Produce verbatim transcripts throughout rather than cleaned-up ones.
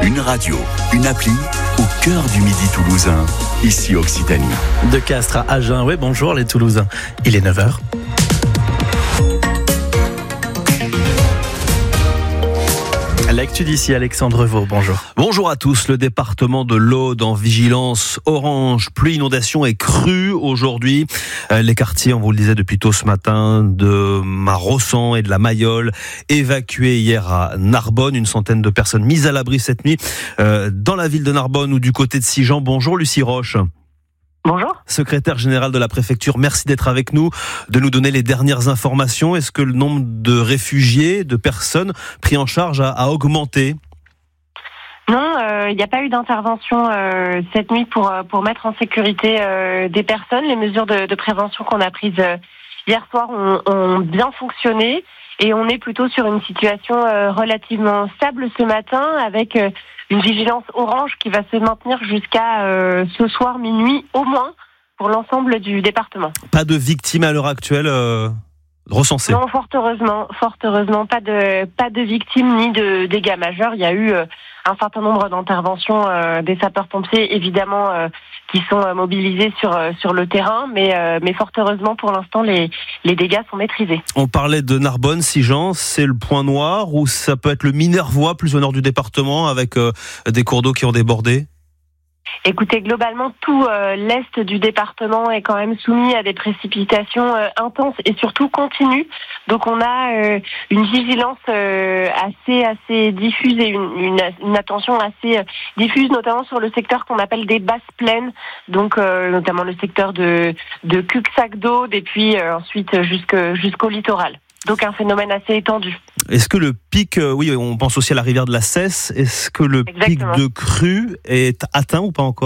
Une radio, une appli au cœur du Midi toulousain, ici Occitanie. De Castres à Agen, oui bonjour les Toulousains, il est neuf heures. L'actu d'ici, Alexandre Vaux, bonjour. Bonjour à tous. Le département de l'Aude en vigilance orange, pluie, inondation et crue aujourd'hui. Les quartiers, on vous le disait depuis tôt ce matin, de Marossan et de la Mayole, évacués hier à Narbonne. Une centaine de personnes mises à l'abri cette nuit euh, dans la ville de Narbonne ou du côté de Sigean. Bonjour Lucie Roche. Bonjour. Secrétaire générale de la préfecture, merci d'être avec nous, de nous donner les dernières informations. Est-ce que le nombre de réfugiés, de personnes pris en charge a, a augmenté ? Non, il euh, n'y a pas eu d'intervention euh, cette nuit pour pour mettre en sécurité euh, des personnes. Les mesures de, de prévention qu'on a prises euh, hier soir ont, ont bien fonctionné et on est plutôt sur une situation euh, relativement stable ce matin avec euh, une vigilance orange qui va se maintenir jusqu'à euh, ce soir minuit au moins pour l'ensemble du département. Pas de victimes à l'heure actuelle euh, recensées ? Non, fort heureusement, fort heureusement, pas de pas de victimes ni de dégâts majeurs. Il y a eu euh, un certain nombre d'interventions euh, des sapeurs-pompiers, évidemment, euh, qui sont euh, mobilisés sur euh, sur le terrain, mais euh, mais fort heureusement pour l'instant les les dégâts sont maîtrisés. On parlait de Narbonne, Sigean, c'est le point noir ou ça peut être le Minervois plus au nord du département avec euh, des cours d'eau qui ont débordé ? Écoutez, globalement, tout euh, l'est du département est quand même soumis à des précipitations euh, intenses et surtout continues. Donc, on a euh, une vigilance euh, assez assez diffuse et une, une, une attention assez euh, diffuse, notamment sur le secteur qu'on appelle des basses plaines. Donc, euh, notamment le secteur de de Cuxac-d'Aude et puis euh, ensuite jusque jusqu'au littoral. Donc un phénomène assez étendu. Est-ce que le pic, euh, oui, on pense aussi à la rivière de la Cesse, est-ce que le Exactement. pic de crue est atteint ou pas encore ?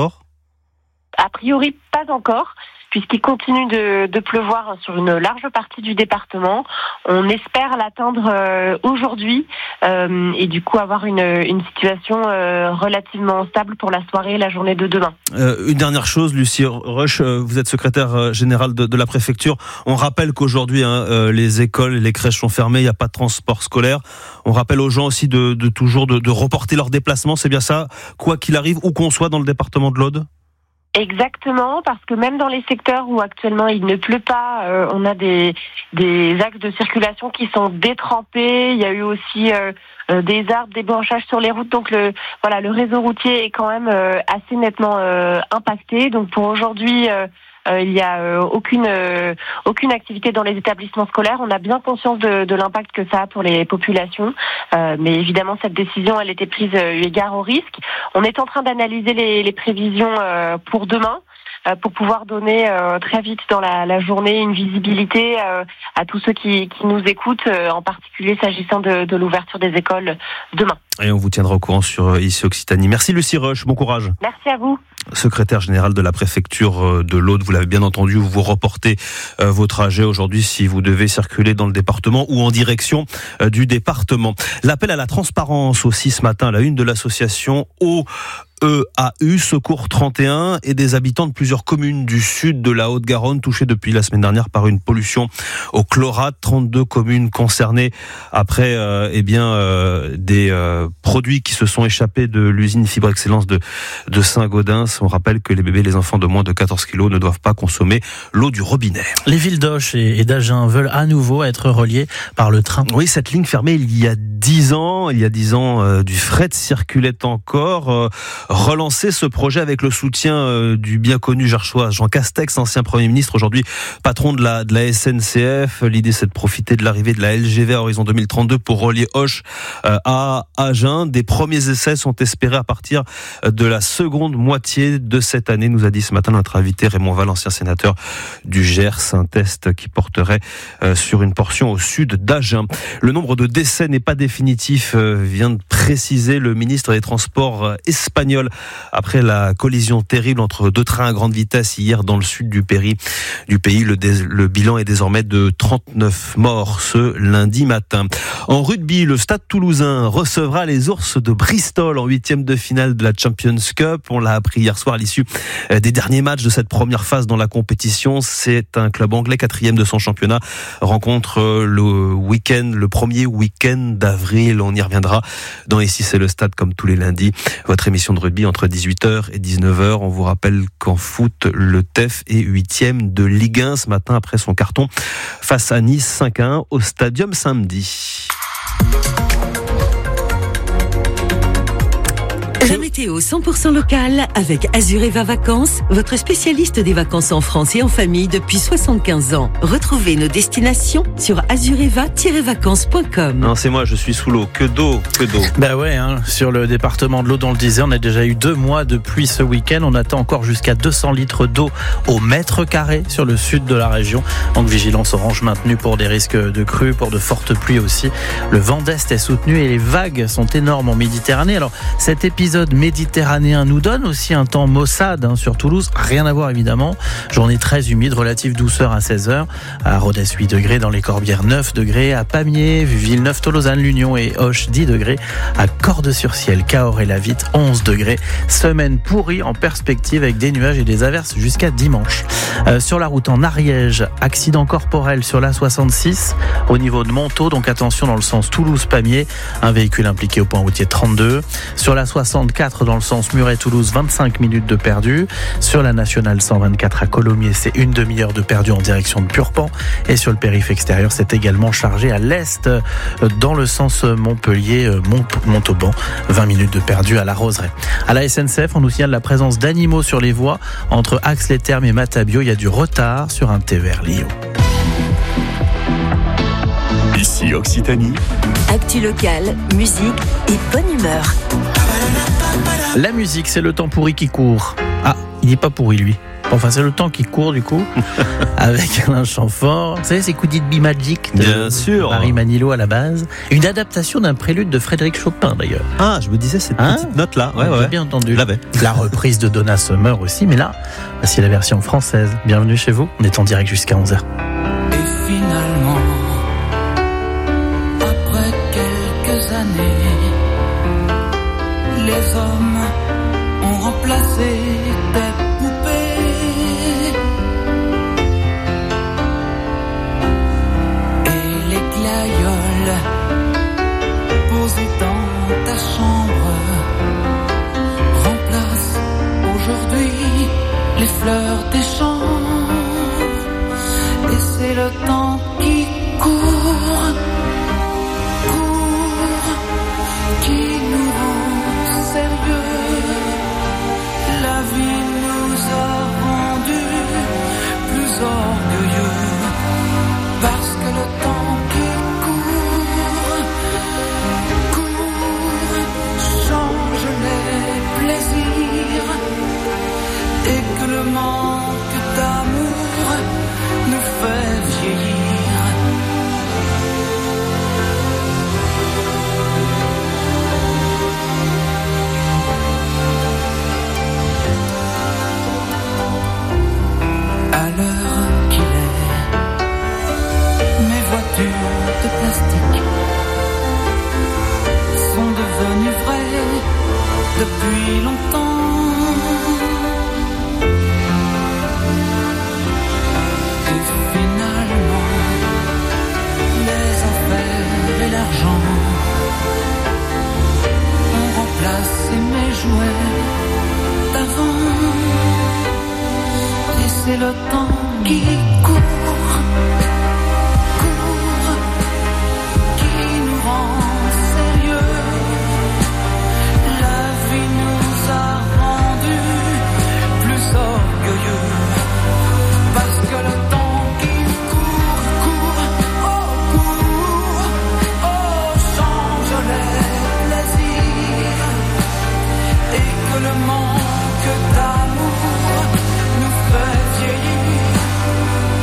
A priori, pas encore, puisqu'il continue de, de pleuvoir sur une large partie du département. On espère l'atteindre euh, aujourd'hui euh, et du coup avoir une, une situation euh, relativement stable pour la soirée et la journée de demain. Euh, une dernière chose, Lucie Roche, euh, vous êtes secrétaire générale de, de la préfecture. On rappelle qu'aujourd'hui, hein, euh, les écoles et les crèches sont fermées, il n'y a pas de transport scolaire. On rappelle aux gens aussi de, de toujours de, de reporter leurs déplacements, c'est bien ça, quoi qu'il arrive, où qu'on soit dans le département de l'Aude ? Exactement, parce que même dans les secteurs où actuellement il ne pleut pas, euh, on a des des axes de circulation qui sont détrempés. Il y a eu aussi euh, euh, des arbres, des branchages sur les routes, donc le voilà le réseau routier est quand même euh, assez nettement euh, impacté. Donc pour aujourd'hui, euh, euh, il n'y a euh, aucune euh, aucune activité dans les établissements scolaires. On a bien conscience de, de l'impact que ça a pour les populations, euh, mais évidemment cette décision elle était prise euh, eu égard au risque. On est en train d'analyser les, les prévisions euh, pour demain euh, pour pouvoir donner euh, très vite dans la, la journée une visibilité euh, à tous ceux qui, qui nous écoutent, euh, en particulier s'agissant de, de l'ouverture des écoles demain. Et on vous tiendra au courant sur ici Occitanie. Merci Lucie Roche, bon courage. Merci à vous. Secrétaire générale de la préfecture de l'Aude, vous l'avez bien entendu, vous reportez euh, vos trajets aujourd'hui si vous devez circuler dans le département ou en direction euh, du département. L'appel à la transparence aussi ce matin à la une de l'association O E A U, Secours trente et un, et des habitants de plusieurs communes du sud de la Haute-Garonne touchées depuis la semaine dernière par une pollution au chlorate. trente-deux communes concernées après euh, eh bien euh, des euh, produits qui se sont échappés de l'usine Fibre Excellence de, de Saint-Gaudens. On rappelle que les bébés et les enfants de moins de quatorze kilos ne doivent pas consommer l'eau du robinet. Les villes d'Auch et d'Agen veulent à nouveau être reliées par le train. Oui, cette ligne fermée il y a dix ans, il y a dix ans, euh, du fret circulait encore. Euh, relancer ce projet avec le soutien euh, du bien connu Jarchois Jean Castex, ancien Premier ministre, aujourd'hui patron de la, de la S N C F. L'idée, c'est de profiter de l'arrivée de la L G V à horizon deux mille trente-deux pour relier Auch euh, à Agen. Des premiers essais sont espérés à partir de la seconde moitié de cette année, nous a dit ce matin notre invité Raymond Val, ancien sénateur du Gers. Un test qui porterait euh, sur une portion au sud d'Agen. Le nombre de décès n'est pas définitif, euh, vient de préciser le ministre des Transports euh, espagnol seul après la collision terrible entre deux trains à grande vitesse hier dans le sud du pays. Du pays, le, dé- le bilan est désormais de trente-neuf morts ce lundi matin. En rugby, le Stade Toulousain recevra les Ours de Bristol en huitième de finale de la Champions Cup. On l'a appris hier soir à l'issue des derniers matchs de cette première phase dans la compétition. C'est un club anglais quatrième de son championnat. Rencontre le week-end, le premier week-end d'avril. On y reviendra dans Ici c'est le Stade comme tous les lundis. Votre émission de rugby entre dix-huit heures et dix-neuf heures. On vous rappelle qu'en foot, le T E F est huitième de Ligue un ce matin après son carton face à Nice cinq à un au Stadium samedi. La météo cent pour cent locale avec Azureva Vacances, votre spécialiste des vacances en France et en famille depuis soixante-quinze ans. Retrouvez nos destinations sur azureva tiret vacances point com. Non, c'est moi, je suis sous l'eau. Que d'eau, que d'eau. Bah ouais, hein, sur le département de l'Aude, on le disait, on a déjà eu deux mois de pluie ce week-end. On attend encore jusqu'à deux cents litres d'eau au mètre carré sur le sud de la région. Donc vigilance orange maintenue pour des risques de crues, pour de fortes pluies aussi. Le vent d'est est soutenu et les vagues sont énormes en Méditerranée. Alors cet épisode méditerranéen nous donne aussi un temps maussade hein, sur Toulouse. Rien à voir évidemment. Journée très humide, relative douceur à seize heures. À Rodez huit degrés, dans les Corbières neuf degrés. À Pamiers, Villeneuve, Tolosane, l'Union et Auch dix degrés. À Cordes-sur-Ciel, Cahors et Lavitte onze degrés. Semaine pourrie en perspective avec des nuages et des averses jusqu'à dimanche. Euh, sur la route en Ariège, accident corporel sur l'A soixante-six au niveau de Montaut. Donc attention dans le sens Toulouse-Pamiers. Un véhicule impliqué au point routier trente-deux. Sur la soixante-quatre dans le sens Muret-Toulouse, vingt-cinq minutes de perdu. Sur la nationale cent vingt-quatre à Colomiers, c'est une demi-heure de perdu en direction de Purpan. Et sur le périph' extérieur, c'est également chargé à l'est dans le sens Montpellier-Montauban. vingt minutes de perdu à la Roseraie. À la S N C F, on nous signale la présence d'animaux sur les voies. Entre Ax-les-Thermes et Matabio, il y a du retard sur un T E R Lyon. Ici Occitanie. Actu locale, musique et bonne humeur. La musique, c'est le temps pourri qui court. Ah, il n'est pas pourri lui. Enfin, c'est le temps qui court du coup, avec un chant fort. Vous savez, c'est Could It Be Magic de Bien sûr. Marie Manilo à la base. Une adaptation d'un prélude de Frédéric Chopin d'ailleurs. Ah, je me disais cette Hein petite note-là. Ouais, J'ai ouais, ouais. bien entendu. Je l'avais. La reprise de Donna Summer aussi, mais là, voici la version française. Bienvenue chez vous, on est en direct jusqu'à onze heures. Et finalement, après quelques années, les hommes ont remplacé des poupées. Et les glaïeuls posés dans ta chambre remplacent aujourd'hui les fleurs des champs. Et c'est le temps qui court, court, qui nous rend sérieux. La vie nous a rendus plus orgueilleux, parce que le temps qui court, court, change les plaisirs, et que le manque d'amour nous fait vieillir. À l'heure qu'il est, mes voitures de plastique sont devenues vraies depuis longtemps. L'argent, on remplace mes jouets d'avant, et c'est le temps qui court, court, qui nous rend sérieux. La vie nous a rendus plus orgueilleux, parce que le temps le manque d'amour nous fait vieillir.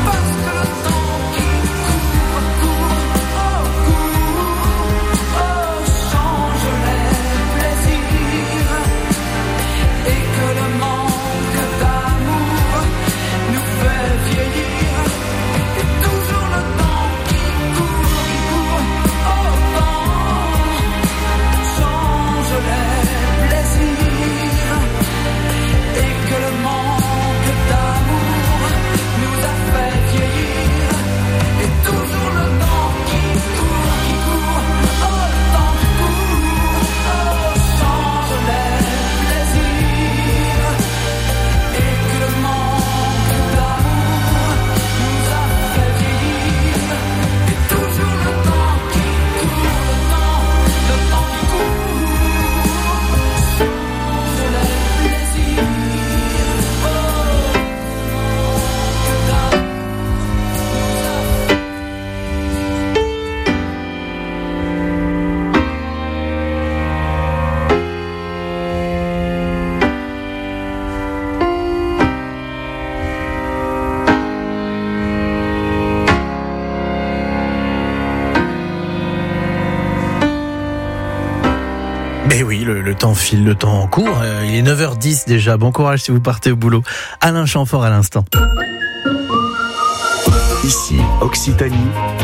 le, le temps file, le temps court. Euh, il est neuf heures dix déjà. Bon courage si vous partez au boulot. Alain Chamfort à l'instant. Ici, Occitanie.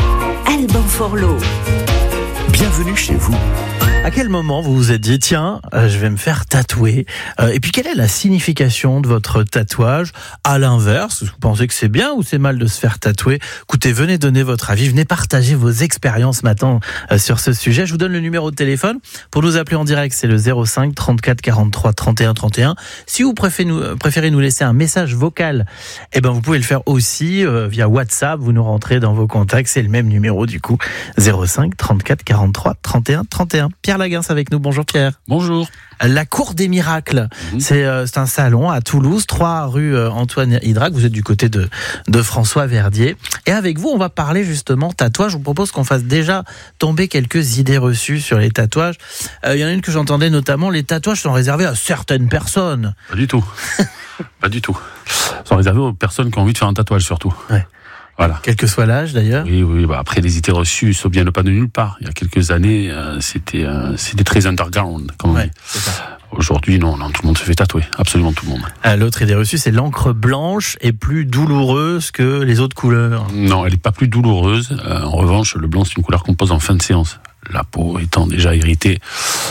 Alban Forlot. Bienvenue chez vous. À quel moment vous vous êtes dit, tiens, euh, je vais me faire tatouer euh, et puis quelle est la signification de votre tatouage? À l'inverse, vous pensez que c'est bien ou c'est mal de se faire tatouer? Écoutez, venez donner votre avis, venez partager vos expériences maintenant euh, sur ce sujet. Je vous donne le numéro de téléphone pour nous appeler en direct, c'est le zéro cinq trente-quatre quarante-trois trente et un trente et un. Si vous préférez nous, préférez nous laisser un message vocal, eh ben vous pouvez le faire aussi euh, via WhatsApp, vous nous rentrez dans vos contacts, c'est le même numéro du coup, zéro cinq trente-quatre quarante-trois trente et un trente et un. Pierre Lagain avec nous. Bonjour Pierre. Bonjour. La Cour des Miracles, mmh. c'est, euh, c'est un salon à Toulouse, trois rue euh, Antoine Hydrac. Vous êtes du côté de, de François Verdier. Et avec vous, on va parler justement tatouage. Je vous propose qu'on fasse déjà tomber quelques idées reçues sur les tatouages. Il euh, y en a une que j'entendais notamment, les tatouages sont réservés à certaines personnes. Pas du tout. Pas du tout. Ils sont réservés aux personnes qui ont envie de faire un tatouage surtout. Ouais. Voilà. Quel que soit l'âge d'ailleurs. Oui, oui. Bah après, les idées reçues sont bien le pas de nulle part. Il y a quelques années, euh, c'était, euh, c'était très underground, comme on ouais, dit. C'est ça. Aujourd'hui, non, non, tout le monde se fait tatouer. Absolument tout le monde. Euh, l'autre idée reçue, c'est l'encre blanche est plus douloureuse que les autres couleurs. Non, elle n'est pas plus douloureuse. Euh, en revanche, le blanc, c'est une couleur qu'on pose en fin de séance. La peau étant déjà irritée,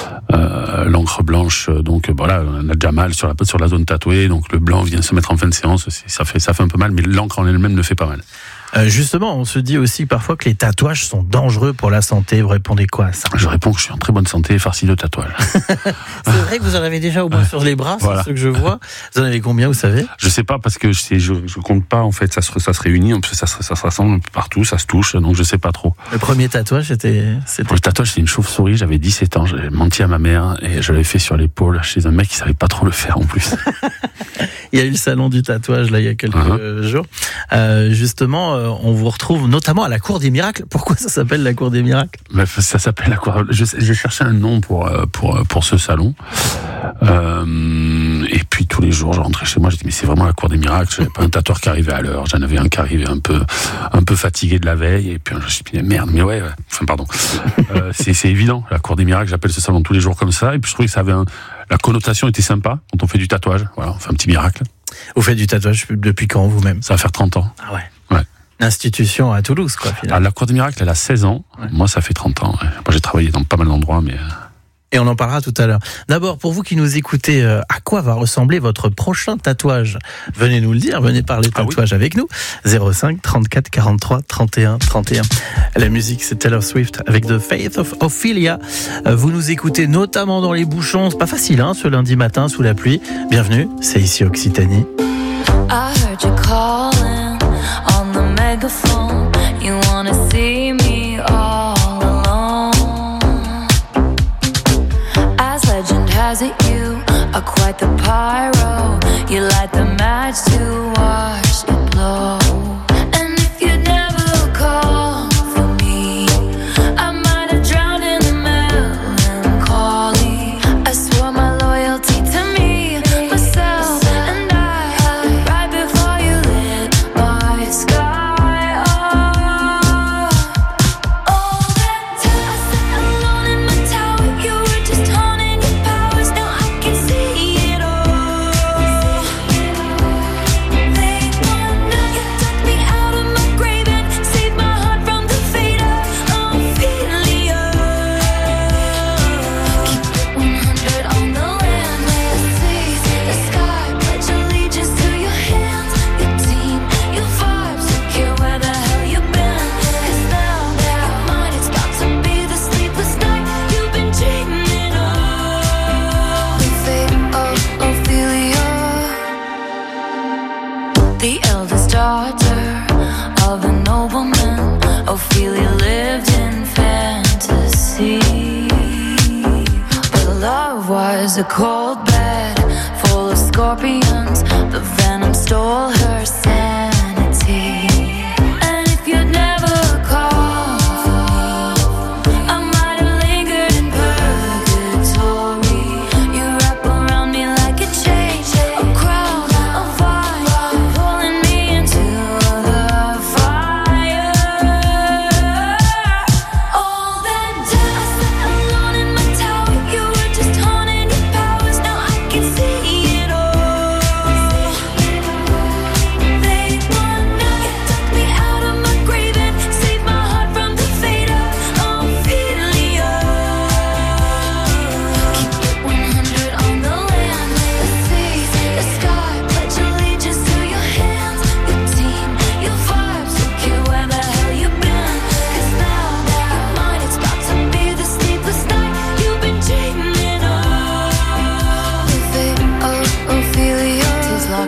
euh, l'encre blanche, donc voilà, on a déjà mal sur la sur la zone tatouée, donc le blanc vient se mettre en fin de séance, ça fait ça fait un peu mal, mais l'encre en elle-même ne fait pas mal. Euh, justement, on se dit aussi parfois que les tatouages sont dangereux pour la santé. Vous répondez quoi à ça? Je réponds que je suis en très bonne santé, farci de tatouages. C'est vrai que vous en avez déjà au moins sur les bras, voilà. C'est ce que je vois. Vous en avez combien, vous savez? Je sais pas parce que je sais, je, je compte pas en fait. Ça se ça se réunit, ça se ça se rassemble un peu partout, ça se touche, donc je sais pas trop. Le premier tatouage, c'était c'était. Le tatouage, c'est une chauve-souris. J'avais dix-sept ans, j'avais menti à ma mère et je l'avais fait sur l'épaule chez un mec qui savait pas trop le faire en plus. Il y a eu le salon du tatouage là il y a quelques uh-huh. jours. Euh, justement, euh, on vous retrouve notamment à la Cour des Miracles. Pourquoi ça s'appelle la Cour des Miracles? Bah, ça s'appelle la Cour. Je, je cherchais un nom pour pour pour ce salon. Euh, et puis tous les jours, je rentrais chez moi, j'ai dit mais c'est vraiment la Cour des Miracles. J'avais pas un tatoueur qui arrivait à l'heure. J'en avais un qui arrivait un peu un peu fatigué de la veille. Et puis je me suis dit merde, mais ouais. ouais. Enfin pardon. euh, c'est c'est évident. La Cour des Miracles. J'appelle ce salon tous les jours comme ça. Et puis je trouvais que ça avait un, la connotation était sympa quand on fait du tatouage. Voilà, on fait un petit miracle. Vous faites du tatouage depuis quand vous-même? Ça va faire trente ans. Ah ouais. Ouais. Institution à Toulouse, quoi, finalement. Ah, la Cour des Miracles, elle a seize ans. Ouais. Moi, ça fait trente ans. Ouais. Moi, j'ai travaillé dans pas mal d'endroits, mais... Et on en parlera tout à l'heure. D'abord, pour vous qui nous écoutez, euh, à quoi va ressembler votre prochain tatouage? Venez nous le dire, venez parler tatouage ah oui. avec nous. zéro cinq trente-quatre quarante-trois trente et un trente et un. La musique, c'est Taylor Swift avec The Faith of Ophelia. Euh, vous nous écoutez notamment dans les bouchons. C'est pas facile, hein, ce lundi matin sous la pluie. Bienvenue, c'est ici Occitanie. I heard you calling on the megaphone. You wanna see me all alone. As legend has it, you are quite the pyro. You light the match to watch it blow. And if you'd never call for me, I might have drowned in the melancholy. I swore my loyalty to me, myself, and I, right before you lit my sky up. All that time I sat alone in my tower, you were just honing your powers. Now I can see it all. Late one night, you took me out of my grave and saved my heart from the fate of Ophelia. Keep it one hundred on the land, may I see the sky. Pledge allegiance to your hands, your team, your vibes. Don't care where the hell you've been, 'cause now that mine, it's about to be the sleepless night you've been dreaming of. The fate of Ophelia, the eldest daughter of a nobleman. Ophelia lived in fantasy, but love was a cold bed full of scorpions. The venom stole her sanity. And if you'd never called for me, I might have lingered in purgatory. You wrap around me like a chain, a crown of fire, pulling me into the fire. All that time I sat alone in my tower, you were just haunting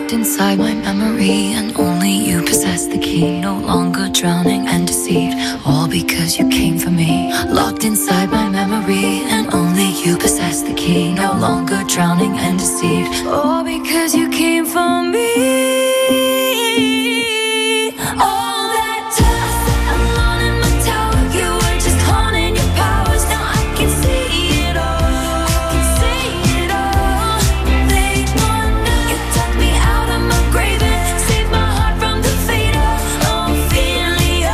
Locked inside my memory, and only you possess the key. No longer drowning and deceived, all because you came for me. Locked inside my memory, and only you possess the key. No longer drowning and deceived, all because you came for me. All that time alone in my tower, you were just haunting your powers. Now I can see it all. I can see it all. They wonder you took me out of my grave and saved my heart from the fate of Ophelia.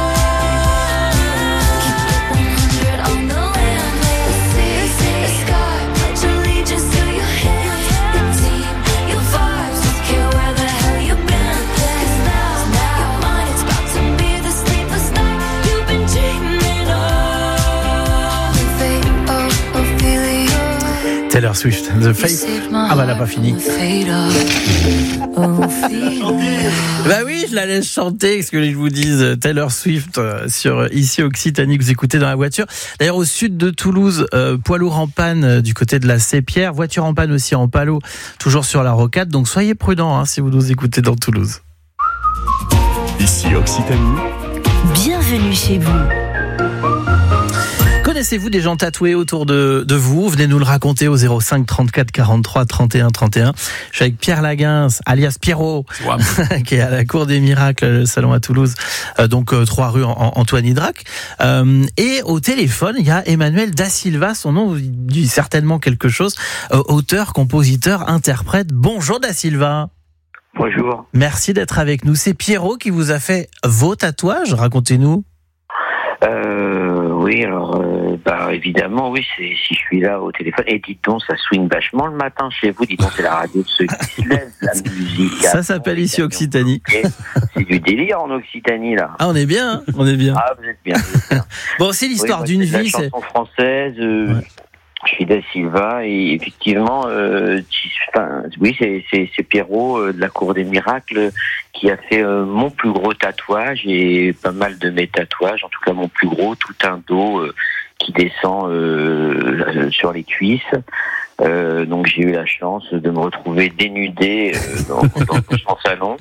Keep it one hundred on the land, the sea, the sky. Pledge allegiance to your hand, your team, your vibes. Don't care where the hell you've been. 'Cause now, now you're mine. It's about to be the sleepless night you've been dreaming of. The fate of Ophelia. Taylor Swift, The You Fate. saved my Ah bah elle a heart pas fini. from the fate of Ophelia. Bah oui, je la laisse chanter, qu'est-ce que je vous dise, Taylor Swift euh, sur ici Occitanie que vous écoutez dans la voiture. D'ailleurs au sud de Toulouse, euh, poids lourd en panne euh, du côté de la Sépierre, voiture en panne aussi en Palo, toujours sur la rocade, donc soyez prudents hein, si vous nous écoutez dans Toulouse. Ici Occitanie, Bienvenue chez vous. Connaissez-vous des gens tatoués autour de, de vous? Venez nous le raconter au zéro cinq trente-quatre quarante-trois trente et un trente et un. Je suis avec Pierre Laguens, alias Pierrot, qui est à la Cour des Miracles, le salon à Toulouse, euh, donc euh, trois rue en, Antoine Hydrac. Euh, et au téléphone, il y a Emmanuel Da Silva, son nom vous dit certainement quelque chose, euh, auteur, compositeur, interprète. Bonjour Da Silva. Bonjour. Merci d'être avec nous. C'est Pierrot qui vous a fait vos tatouages, racontez-nous. Euh, oui, alors, euh, bah, évidemment, oui, c'est, si je suis là au téléphone, et dites donc, ça swing vachement le matin chez vous, dites donc, c'est la radio de ceux qui se lèvent, la musique. Ça s'appelle ici Occitanie. C'est du délire en Occitanie, là. Ah, on est bien, hein, on est bien. Ah, vous êtes bien. Vous êtes bien. Bon, c'est l'histoire oui, moi, d'une c'est de vie. la C'est... chanson française, euh, Ouais. je suis Da Silva, et effectivement, euh, tu- enfin, oui, c'est, c'est, c'est Pierrot euh, de la Cour des Miracles qui a fait euh, mon plus gros tatouage et pas mal de mes tatouages, en tout cas mon plus gros, tout un dos euh, qui descend euh, sur les cuisses. Euh, donc j'ai eu la chance de me retrouver dénudé euh, dans, dans son salon.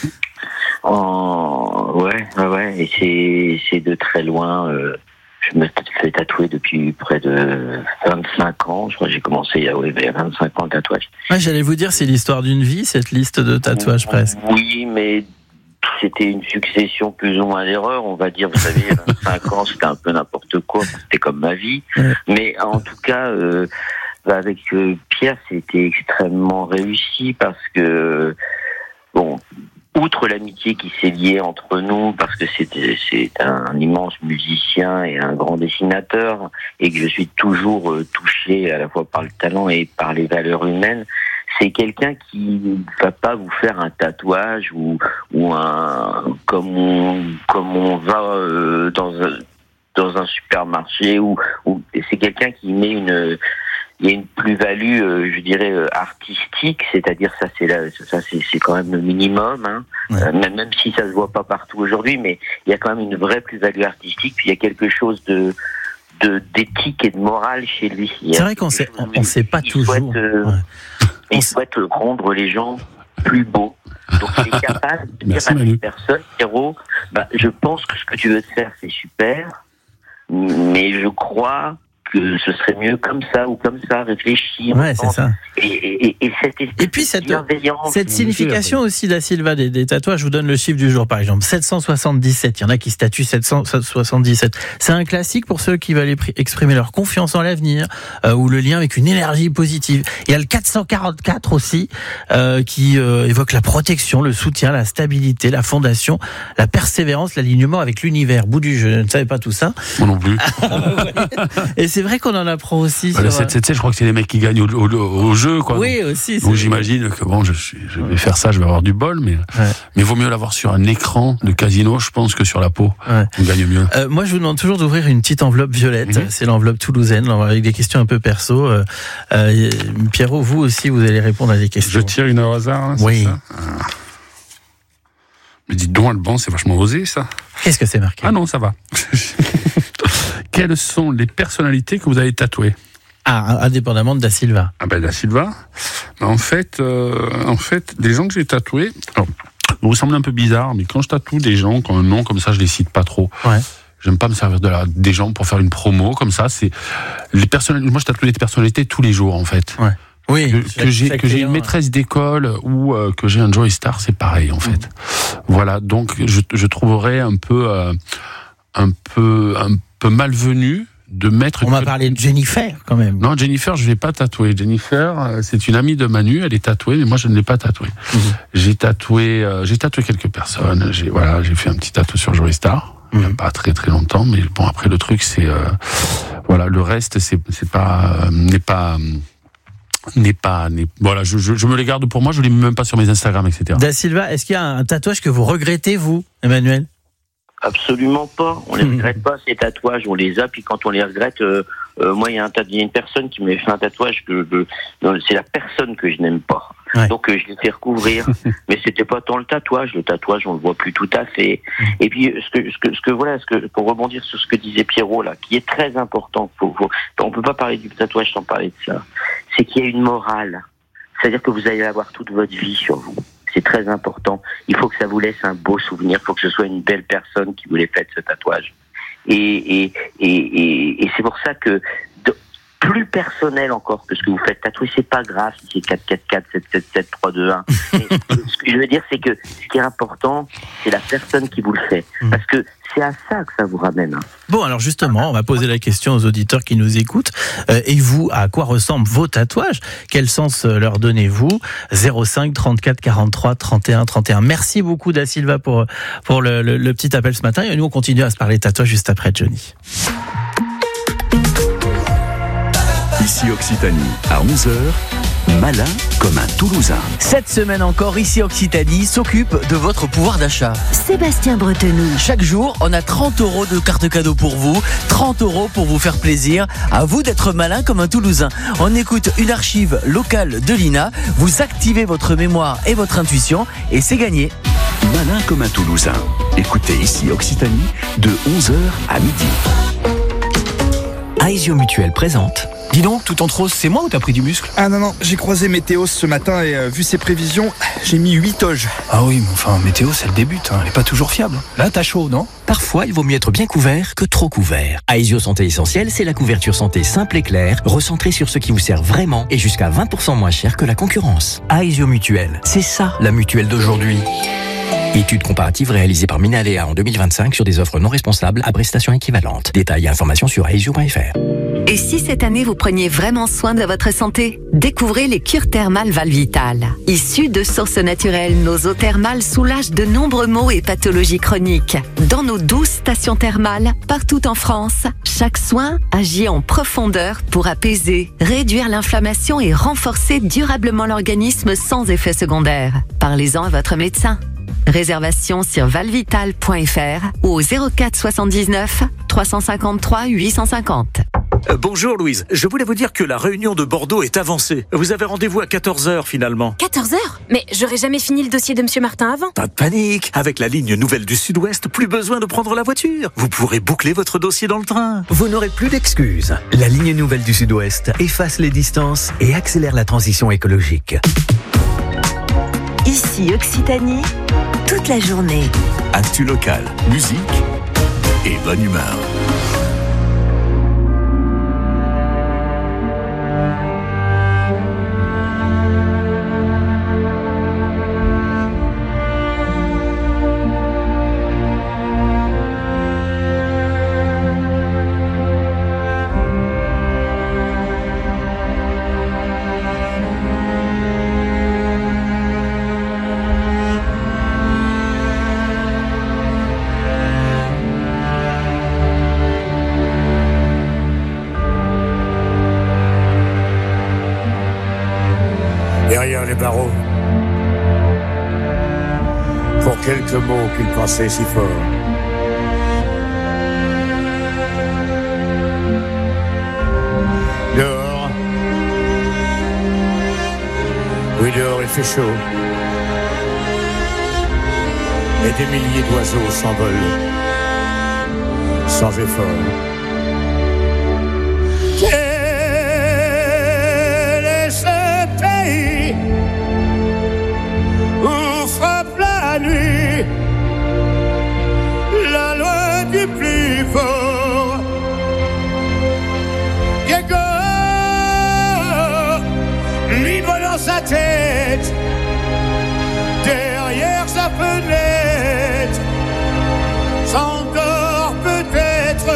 En... Ouais, ouais, ouais, et c'est, c'est de très loin. Euh, je me fais tatouer depuis près de vingt-cinq ans. Je crois que j'ai commencé il y a, oui, il y a vingt-cinq ans le tatouage. Ouais, j'allais vous dire, c'est l'histoire d'une vie, cette liste de tatouages presque. Oui, mais c'était une succession plus ou moins d'erreurs, on va dire. Vous savez, il y a vingt-cinq ans, c'était un peu n'importe quoi. C'était comme ma vie. Ouais. Mais en tout cas, euh, avec euh, Pierre, c'était extrêmement réussi parce que, bon, outre l'amitié qui s'est liée entre nous, parce que c'était, c'est un immense musicien et un grand dessinateur, et que je suis toujours euh, touché à la fois par le talent et par les valeurs humaines, c'est quelqu'un qui ne va pas vous faire un tatouage ou, ou un comme on, comme on va euh, dans un, dans un supermarché, ou, ou c'est quelqu'un qui met une il y a une plus-value, euh, je dirais, euh, artistique, c'est-à-dire ça, c'est la, ça, c'est, c'est quand même le minimum, hein. Ouais. Euh, même, même si ça se voit pas partout aujourd'hui, mais il y a quand même une vraie plus-value artistique. Puis il y a quelque chose de, de d'éthique et de morale chez lui. Il y a C'est vrai qu'on quelque sait, chose où on sait pas il toujours. Souhaite, euh, Ouais. Il On souhaite rendre les gens plus beaux. Donc il est capable de dire Merci, à Manu. cette personne, Pierrot, bah, je pense que ce que tu veux faire, c'est super, mais je crois que ce serait mieux comme ça ou comme ça, réfléchir. Ouais, c'est ça. Et, et, et, cette Et puis cette, bienveillance. cette signification aussi Da Silva des, des tatouages, je vous donne le chiffre du jour par exemple, sept cent soixante-dix-sept, il y en a qui statuent sept cent soixante-dix-sept. C'est un classique pour ceux qui veulent exprimer leur confiance en l'avenir, euh, ou le lien avec une énergie positive. Il y a le quatre cent quarante-quatre aussi, euh, qui euh, évoque la protection, le soutien, la stabilité, la fondation, la persévérance, l'alignement avec l'univers. Bout du jeu, je ne savais pas tout ça. Moi non plus. Et c'est vrai qu'on en apprend aussi. Bah, le sur, sept sept sept, je crois que c'est les mecs qui gagnent au, au, au jeu, quoi. Oui, aussi. Donc c'est- j'imagine que bon, je, suis, je vais faire ça, je vais avoir du bol, mais Ouais. mais vaut mieux l'avoir sur un écran de casino, je pense, que sur la peau. Ouais. On gagne mieux. Euh, moi, je vous demande toujours d'ouvrir une petite enveloppe violette. Mhm. C'est l'enveloppe toulousaine, avec des questions un peu perso. Euh, euh, Pierrot, vous aussi, vous allez répondre à des questions. Je tire une au hasard, là, c'est Oui. ça Ah. Mais dites donc, Alban, c'est vachement osé, ça. Qu'est-ce que c'est marqué? Ah non, ça va. Quelles sont les personnalités que vous avez tatouées? Ah, indépendamment de Da Silva. Ah ben Da Silva. En fait, euh, en fait, des gens que j'ai tatoués. Alors, vous semblez un peu bizarre, mais quand je tatoue des gens, quand un nom comme ça, je les cite pas trop. Ouais. J'aime pas me servir de la, des gens pour faire une promo comme ça. C'est les personnalités. Moi, je tatoue les personnalités tous les jours, en fait. Ouais. Oui. Que, que j'ai que j'ai une maîtresse d'école ou euh, que j'ai un Joey Star, c'est pareil, en fait. Mmh. Voilà. Donc, je, je trouverais un peu, euh, un peu, un peu malvenu de mettre... On m'a parlé de Jennifer, quand même. Non, Jennifer, je ne l'ai pas tatouée. Jennifer, c'est une amie de Manu, elle est tatouée, mais moi, je ne l'ai pas tatouée. Mmh. J'ai tatoué, euh, j'ai tatoué quelques personnes. J'ai, voilà, j'ai fait un petit tatou sur Joey Star. Mmh. Il n'y a pas très très longtemps, mais bon, après, le truc, c'est... Euh, voilà, le reste, c'est, c'est pas... Euh, n'est pas... n'est pas... N'est, voilà, je, je, je me les garde pour moi, je ne les mets même pas sur mes Instagram, et cetera. Da Silva, est-ce qu'il y a un tatouage que vous regrettez, vous, Emmanuel ? Absolument pas. On les regrette pas, ces tatouages. On les a, puis quand on les regrette, euh, euh, moi, il y a un tas, il y a une personne qui m'a fait un tatouage que, que non, c'est la personne que je n'aime pas. Ouais. Donc, euh, je l'ai fait recouvrir. Mais c'était pas tant le tatouage. Le tatouage, on le voit plus tout à fait. Et puis, ce que, ce que, ce que voilà, ce que, pour rebondir sur ce que disait Pierrot, là, qui est très important, faut, faut, on peut pas parler du tatouage sans parler de ça. C'est qu'il y a une morale. C'est-à-dire que vous allez avoir toute votre vie sur vous. C'est très important. Il faut que ça vous laisse un beau souvenir. Il faut que ce soit une belle personne qui vous l'ait fait ce tatouage. Et, et, et, et, et c'est pour ça que de, plus personnel encore que ce que vous faites tatouer, c'est pas grave si c'est quatre quatre quatre, sept sept sept, trois deux un. Mais ce que je veux dire, c'est que ce qui est important, c'est la personne qui vous le fait. Parce que c'est à ça que ça vous ramène. Bon, alors justement, on va poser la question aux auditeurs qui nous écoutent. Euh, et vous, à quoi ressemblent vos tatouages ? Quel sens leur donnez-vous ? zéro cinq trente-quatre quarante-trois trente et un trente et un. Merci beaucoup, Da Silva, pour, pour le, le, le petit appel ce matin. Et nous, on continue à se parler tatouage juste après Johnny. Ici Occitanie, à onze heures. Malin comme un Toulousain. Cette semaine encore, ici Occitanie s'occupe de votre pouvoir d'achat. Sébastien Bretenoux. Chaque jour, on a trente euros de carte cadeau pour vous, trente euros pour vous faire plaisir. À vous d'être malin comme un Toulousain. On écoute une archive locale de l'I N A, vous activez votre mémoire et votre intuition et c'est gagné. Malin comme un Toulousain. Écoutez ici Occitanie de onze heures à midi. Aesio Mutuel présente. Dis donc, tout entre rose, c'est moi ou t'as pris du muscle ? Ah non, non, j'ai croisé Météos ce matin et euh, vu ses prévisions, j'ai mis huit oges. Ah oui, mais enfin, Météos, elle débute, hein, elle est pas toujours fiable. Là, t'as chaud, non ? Parfois, il vaut mieux être bien couvert que trop couvert. Aesio Santé Essentielle, c'est la couverture santé simple et claire, recentrée sur ce qui vous sert vraiment et jusqu'à vingt pour cent moins cher que la concurrence. Aesio Mutuel, c'est ça, la mutuelle d'aujourd'hui. Étude comparative réalisée par Minalea en deux mille vingt-cinq sur des offres non responsables à prestations équivalentes. Détails et informations sur aesio point f r. Et si cette année vous preniez vraiment soin de votre santé ? Découvrez les cures thermales Valvital. Issues de sources naturelles, nos eaux thermales soulagent de nombreux maux et pathologies chroniques. Dans nos douze stations thermales, partout en France, chaque soin agit en profondeur pour apaiser, réduire l'inflammation et renforcer durablement l'organisme sans effet secondaire. Parlez-en à votre médecin. Réservation sur valvital point f r ou au zéro quatre soixante-dix-neuf trois cent cinquante-trois huit cent cinquante. Euh, bonjour Louise, je voulais vous dire que la réunion de Bordeaux est avancée. Vous avez rendez-vous à quatorze heures finalement. quatorze heures ? Mais j'aurais jamais fini le dossier de Monsieur Martin avant. Pas de panique, avec la ligne nouvelle du Sud-Ouest, plus besoin de prendre la voiture. Vous pourrez boucler votre dossier dans le train. Vous n'aurez plus d'excuses. La ligne nouvelle du Sud-Ouest efface les distances et accélère la transition écologique. Ici Occitanie, toute la journée. Actu local, musique et bonne humeur. Derrière les barreaux, pour quelques mots qu'il pensait si fort. Dehors, oui dehors il fait chaud, et des milliers d'oiseaux s'envolent, sans effort. sa tête, derrière sa fenêtre, s'endort peut-être.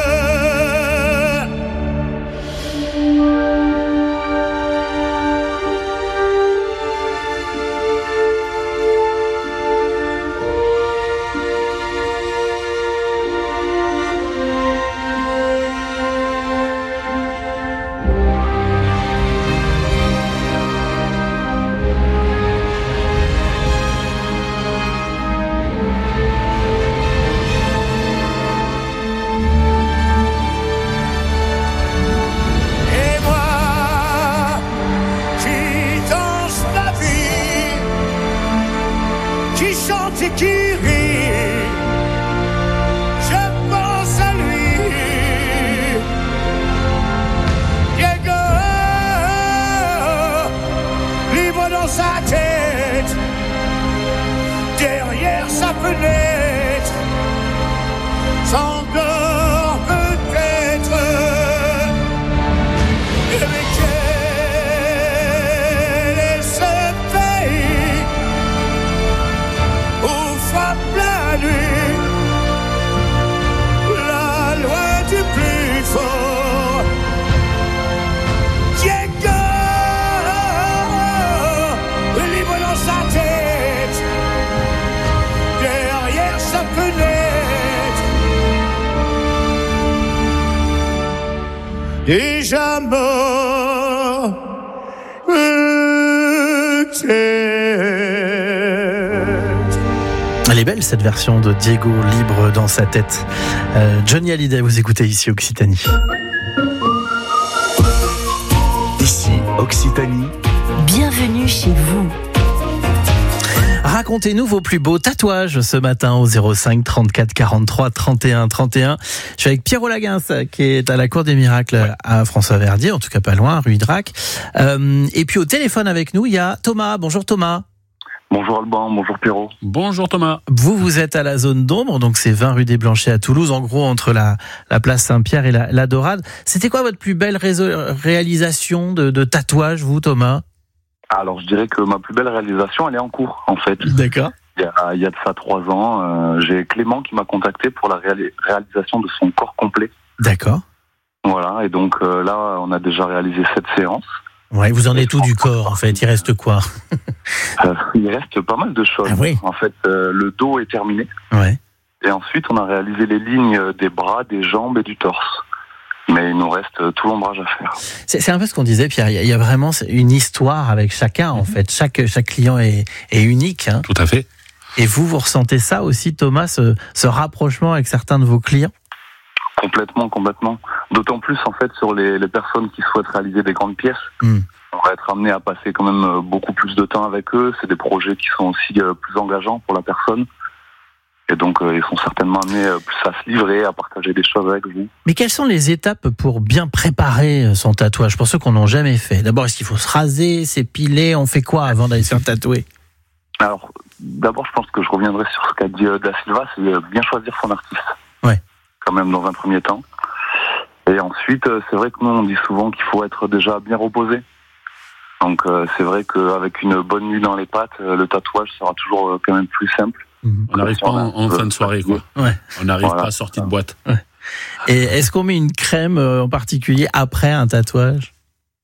Et qui rit, je pense à lui. Diego, libre dans sa tête, derrière sa fenêtre, s'endort peut-être. Mais quel est ce pays où frappe la nuit, la loi du plus fort. Diego, libre dans sa tête, derrière sa fenêtre, déjà mort peut-être. Elle est belle cette version de Diego, libre dans sa tête. Euh, Johnny Hallyday, vous écoutez ici Occitanie. Ici Occitanie. Bienvenue chez vous. Racontez-nous vos plus beaux tatouages ce matin au zéro cinq trente-quatre quarante-trois trente et un trente et un. Je suis avec Pierrot Laguince qui est à la Cour des Miracles à François-Verdier, en tout cas pas loin, rue Hydrac. Euh, et puis au téléphone avec nous, il y a Thomas. Bonjour Thomas. Bonjour Alban, bonjour Pierrot. Bonjour Thomas. Vous, vous êtes à la zone d'ombre, donc c'est vingt rue des Blanchets à Toulouse, en gros entre la, la place Saint-Pierre et la, la Dorade. C'était quoi votre plus belle réso- réalisation de, de tatouage, vous Thomas ? Alors je dirais que ma plus belle réalisation, elle est en cours en fait. D'accord. Il y a, il y a de ça trois ans, euh, j'ai Clément qui m'a contacté pour la réali- réalisation de son corps complet. D'accord. Voilà, et donc euh, là on a déjà réalisé cette séance. Ouais, vous en êtes où du corps en fait ? Il reste quoi ? euh, Il reste pas mal de choses. Ah oui. En fait, euh, le dos est terminé. Ouais. Et ensuite on a réalisé les lignes des bras, des jambes et du torse. Mais il nous reste tout l'ombrage à faire. C'est, c'est un peu ce qu'on disait, Pierre. Il y a, il y a vraiment une histoire avec chacun, en fait. Chaque, chaque client est, est unique. Hein. Tout à fait. Et vous, vous ressentez ça aussi, Thomas, ce, ce rapprochement avec certains de vos clients ? Complètement, complètement. D'autant plus, en fait, sur les, les personnes qui souhaitent réaliser des grandes pièces. Mm. On va être amené à passer quand même beaucoup plus de temps avec eux. C'est des projets qui sont aussi plus engageants pour la personne. Et donc, euh, ils sont certainement amenés euh, plus à se livrer, à partager des choses avec vous. Mais quelles sont les étapes pour bien préparer son tatouage, pour ceux qu'on n'a jamais fait ? D'abord, est-ce qu'il faut se raser, s'épiler ? On fait quoi avant d'aller se faire tatouer ? Alors, d'abord, je pense que je reviendrai sur ce qu'a dit euh, Da Silva, c'est euh, bien choisir son artiste. Ouais. Quand même, dans un premier temps. Et ensuite, euh, c'est vrai que nous, on dit souvent qu'il faut être déjà bien reposé. Donc, euh, c'est vrai qu'avec une bonne nuit dans les pattes, euh, le tatouage sera toujours euh, quand même plus simple. On n'arrive pas en, en fin de soirée, quoi. Ouais. On n'arrive Voilà. pas sorti de boîte. Ouais. Et est-ce qu'on met une crème en particulier après un tatouage ?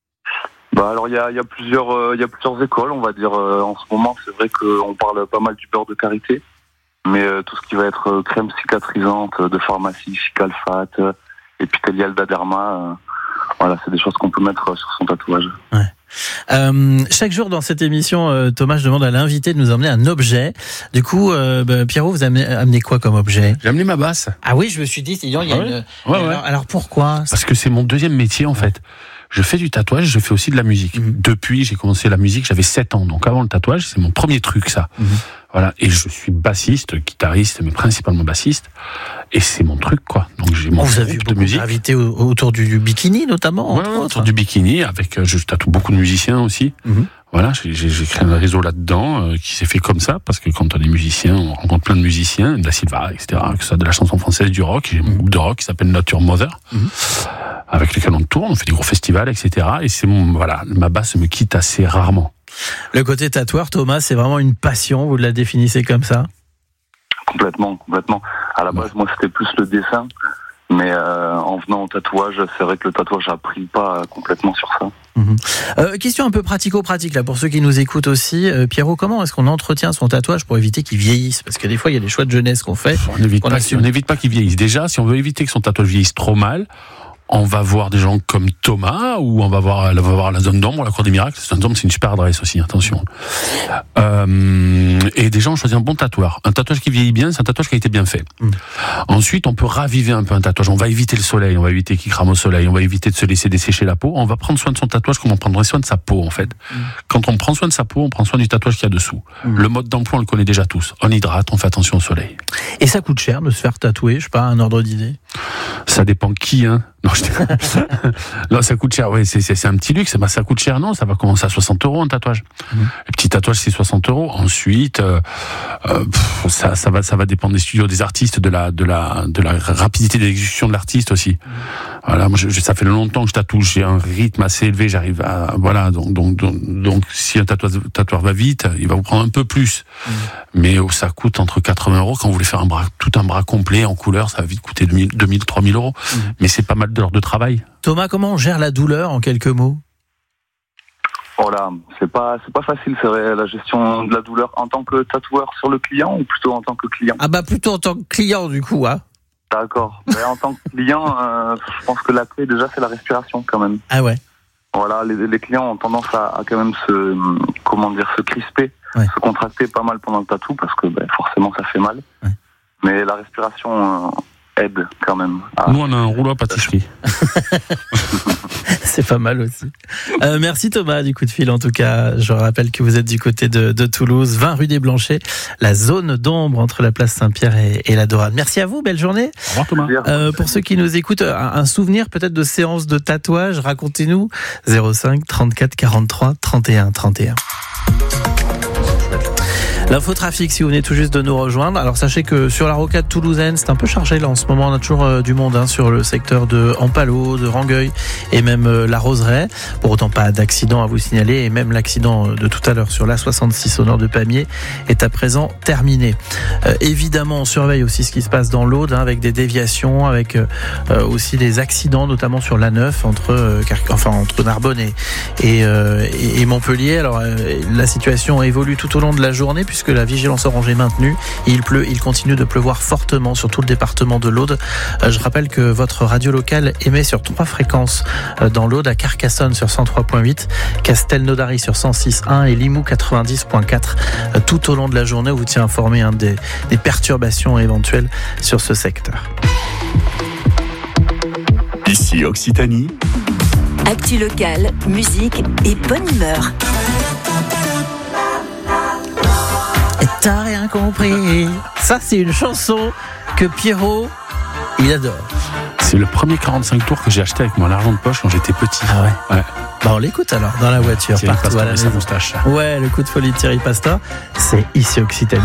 Bah alors il y a, y a plusieurs euh, il y a plusieurs écoles, on va dire. Euh, en ce moment, c'est vrai qu'on parle pas mal du beurre de karité, mais euh, tout ce qui va être euh, crème cicatrisante euh, de pharmacie, Cicalfate, euh, épithélial d'Aderma, euh, voilà, c'est des choses qu'on peut mettre euh, sur son tatouage. Ouais. Euh, chaque jour dans cette émission, euh, Thomas, je demande à l'invité de nous emmener un objet. Du coup, euh, bah, Pierrot, vous amenez, amenez quoi comme objet ? J'ai amené ma basse. Ah oui, je me suis dit, il y a Ah ouais une. ouais, ouais. Alors, alors pourquoi ? Parce que c'est mon deuxième métier, en fait. Je fais du tatouage, je fais aussi de la musique. Mmh. Depuis, j'ai commencé la musique, j'avais sept ans. Donc avant le tatouage, c'est mon premier truc, ça. Mmh. Voilà. Et je suis bassiste, guitariste, mais principalement bassiste. Et c'est mon truc, quoi. Donc j'ai mon oh, vous groupe avez de musique. Invité autour du, du bikini, notamment. Ouais, autour du bikini, avec, je tatoue beaucoup de musiciens aussi. Mmh. Voilà, j'ai, j'ai créé un réseau là-dedans euh, qui s'est fait comme ça, parce que quand on est musicien, on rencontre plein de musiciens, Da Silva, et cetera, que ça, de la chanson française, du rock. J'ai un groupe de rock qui s'appelle Nature Mother. Mmh. avec lesquels on tourne, on fait des gros festivals, et cetera. Et c'est mon, voilà, ma basse me quitte assez rarement. Le côté tatoueur, Thomas, c'est vraiment une passion, vous la définissez comme ça? Complètement, complètement. À la base, moi, c'était plus le dessin. Mais euh, en venant au tatouage, c'est vrai que le tatouage a pris le pas complètement sur ça. Mmh. Euh, question un peu pratico-pratique là pour ceux qui nous écoutent aussi. Euh, Pierrot, comment est-ce qu'on entretient son tatouage pour éviter qu'il vieillisse? Parce que des fois, il y a des choix de jeunesse qu'on fait. On n'évite qu'on pas, assume. on n'évite pas qu'il vieillisse. Déjà, si on veut éviter que son tatouage vieillisse trop mal, on va voir des gens comme Thomas, ou on va voir, on va voir la zone d'ombre, la Cour des Miracles. La zone d'ombre, c'est une super adresse aussi, attention. Euh, et des gens choisissent un bon tatoueur. Un tatouage qui vieillit bien, c'est un tatouage qui a été bien fait. Mm. Ensuite, on peut raviver un peu un tatouage. On va éviter le soleil, on va éviter qu'il crame au soleil, on va éviter de se laisser dessécher la peau. On va prendre soin de son tatouage comme on prendrait soin de sa peau, en fait. Mm. Quand on prend soin de sa peau, on prend soin du tatouage qu'il y a dessous. Mm. Le mode d'emploi, on le connaît déjà tous. On hydrate, on fait attention au soleil. Et ça coûte cher de se faire tatouer, je sais pas, un ordre d'idée? Ça dépend qui, hein. Non, je non, ça coûte cher. Oui, c'est, c'est, c'est un petit luxe. Bah, ça coûte cher, non. Ça va commencer à soixante euros un tatouage. Mmh. Le petit tatouage, c'est soixante euros. Ensuite, euh, euh, pff, ça, ça va, ça va dépendre des studios, des artistes, de la, de la, de la rapidité d'exécution de l'artiste aussi. Mmh. Voilà, moi, je, je, ça fait longtemps que je tatoue. J'ai un rythme assez élevé. J'arrive à, voilà. Donc, donc, donc, donc si un tatoueur, tatoueur va vite, il va vous prendre un peu plus. Mmh. Mais oh, ça coûte entre quatre-vingts euros. Quand vous voulez faire un bras, tout un bras complet en couleur, ça va vite coûter deux mille, trois mille euros. Mmh. Mais c'est pas mal d'heures de travail. Thomas, comment on gère la douleur en quelques mots? Oh là, c'est pas, c'est pas facile, c'est vrai, la gestion de la douleur en tant que tatoueur sur le client ou plutôt en tant que client? Ah bah plutôt en tant que client du coup, hein. D'accord. Mais en tant que client, euh, je pense que la clé déjà c'est la respiration quand même. Ah ouais. Voilà, les, les clients ont tendance à, à quand même se, comment dire, se crisper, ouais. se contracter pas mal pendant le tatou parce que ben, forcément ça fait mal. Ouais. Mais la respiration euh, aide quand même. À... Nous, on a un rouleau à pâtisserie. C'est pas mal aussi. Euh, merci Thomas du coup de fil. En tout cas, je rappelle que vous êtes du côté de, de Toulouse, vingt rue des Blanchets, la zone d'ombre entre la place Saint-Pierre et, et la Dorade. Merci à vous, belle journée. Au revoir Thomas. Euh, pour ceux qui nous écoutent, un, un souvenir peut-être de séance de tatouage, racontez-nous. zéro cinq trente-quatre quarante-trois trente et un trente et un. L'infotrafic, si vous venez tout juste de nous rejoindre. Alors sachez que sur la rocade toulousaine, c'est un peu chargé là en ce moment. On a toujours euh, du monde hein, sur le secteur de Ampalo, de Rangueil et même euh, la Roseraie. Pour autant, pas d'accident à vous signaler. Et même l'accident de tout à l'heure sur l'A soixante-six au nord de Pamiers est à présent terminé. Euh, évidemment, on surveille aussi ce qui se passe dans l'Aude hein, avec des déviations, avec euh, aussi des accidents, notamment sur l'A neuf entre, euh, enfin, entre Narbonne et, et, euh, et Montpellier. Alors euh, la situation évolue tout au long de la journée puisque que la vigilance orange est maintenue. Il pleut, il continue de pleuvoir fortement sur tout le département de l'Aude. Je rappelle que votre radio locale émet sur trois fréquences dans l'Aude, à Carcassonne sur cent trois virgule huit, Castelnaudary sur cent six virgule un et Limoux quatre-vingt-dix virgule quatre. Tout au long de la journée, on vous tient informé hein, des, des perturbations éventuelles sur ce secteur. Ici Occitanie. Actu locale, musique et bonne humeur. T'as rien compris. Ça, c'est une chanson que Pierrot, il adore. C'est le premier quarante-cinq tours que j'ai acheté avec mon argent de poche quand j'étais petit. Ah ouais, ouais. Bah on l'écoute alors, dans la voiture. Thierry partout Pastor à la et sa maison. moustache. Ouais, le coup de folie de Thierry Pastor, c'est ici Occitanie.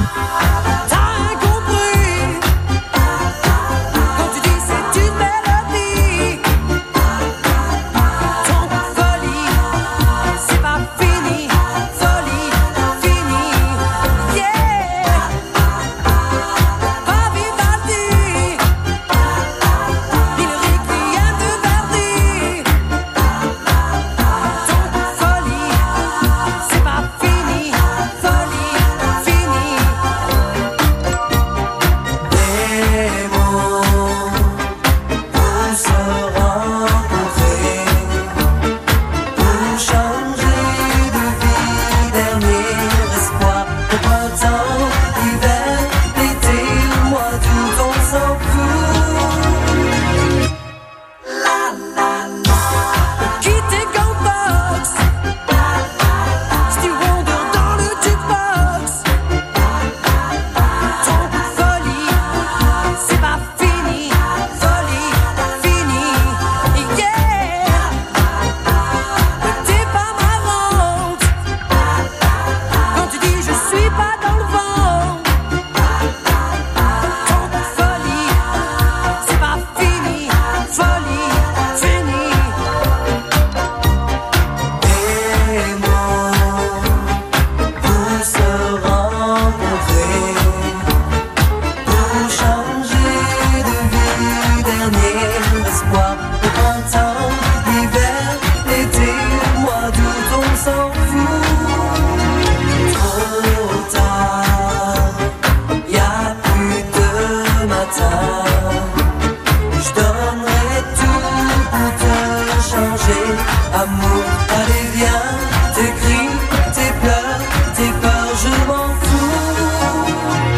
trop tard. Y a plus de matin. Je donnerai tout pour te changer. Amour, allez viens, tes cris, tes pleurs, tes peurs, je m'en fous.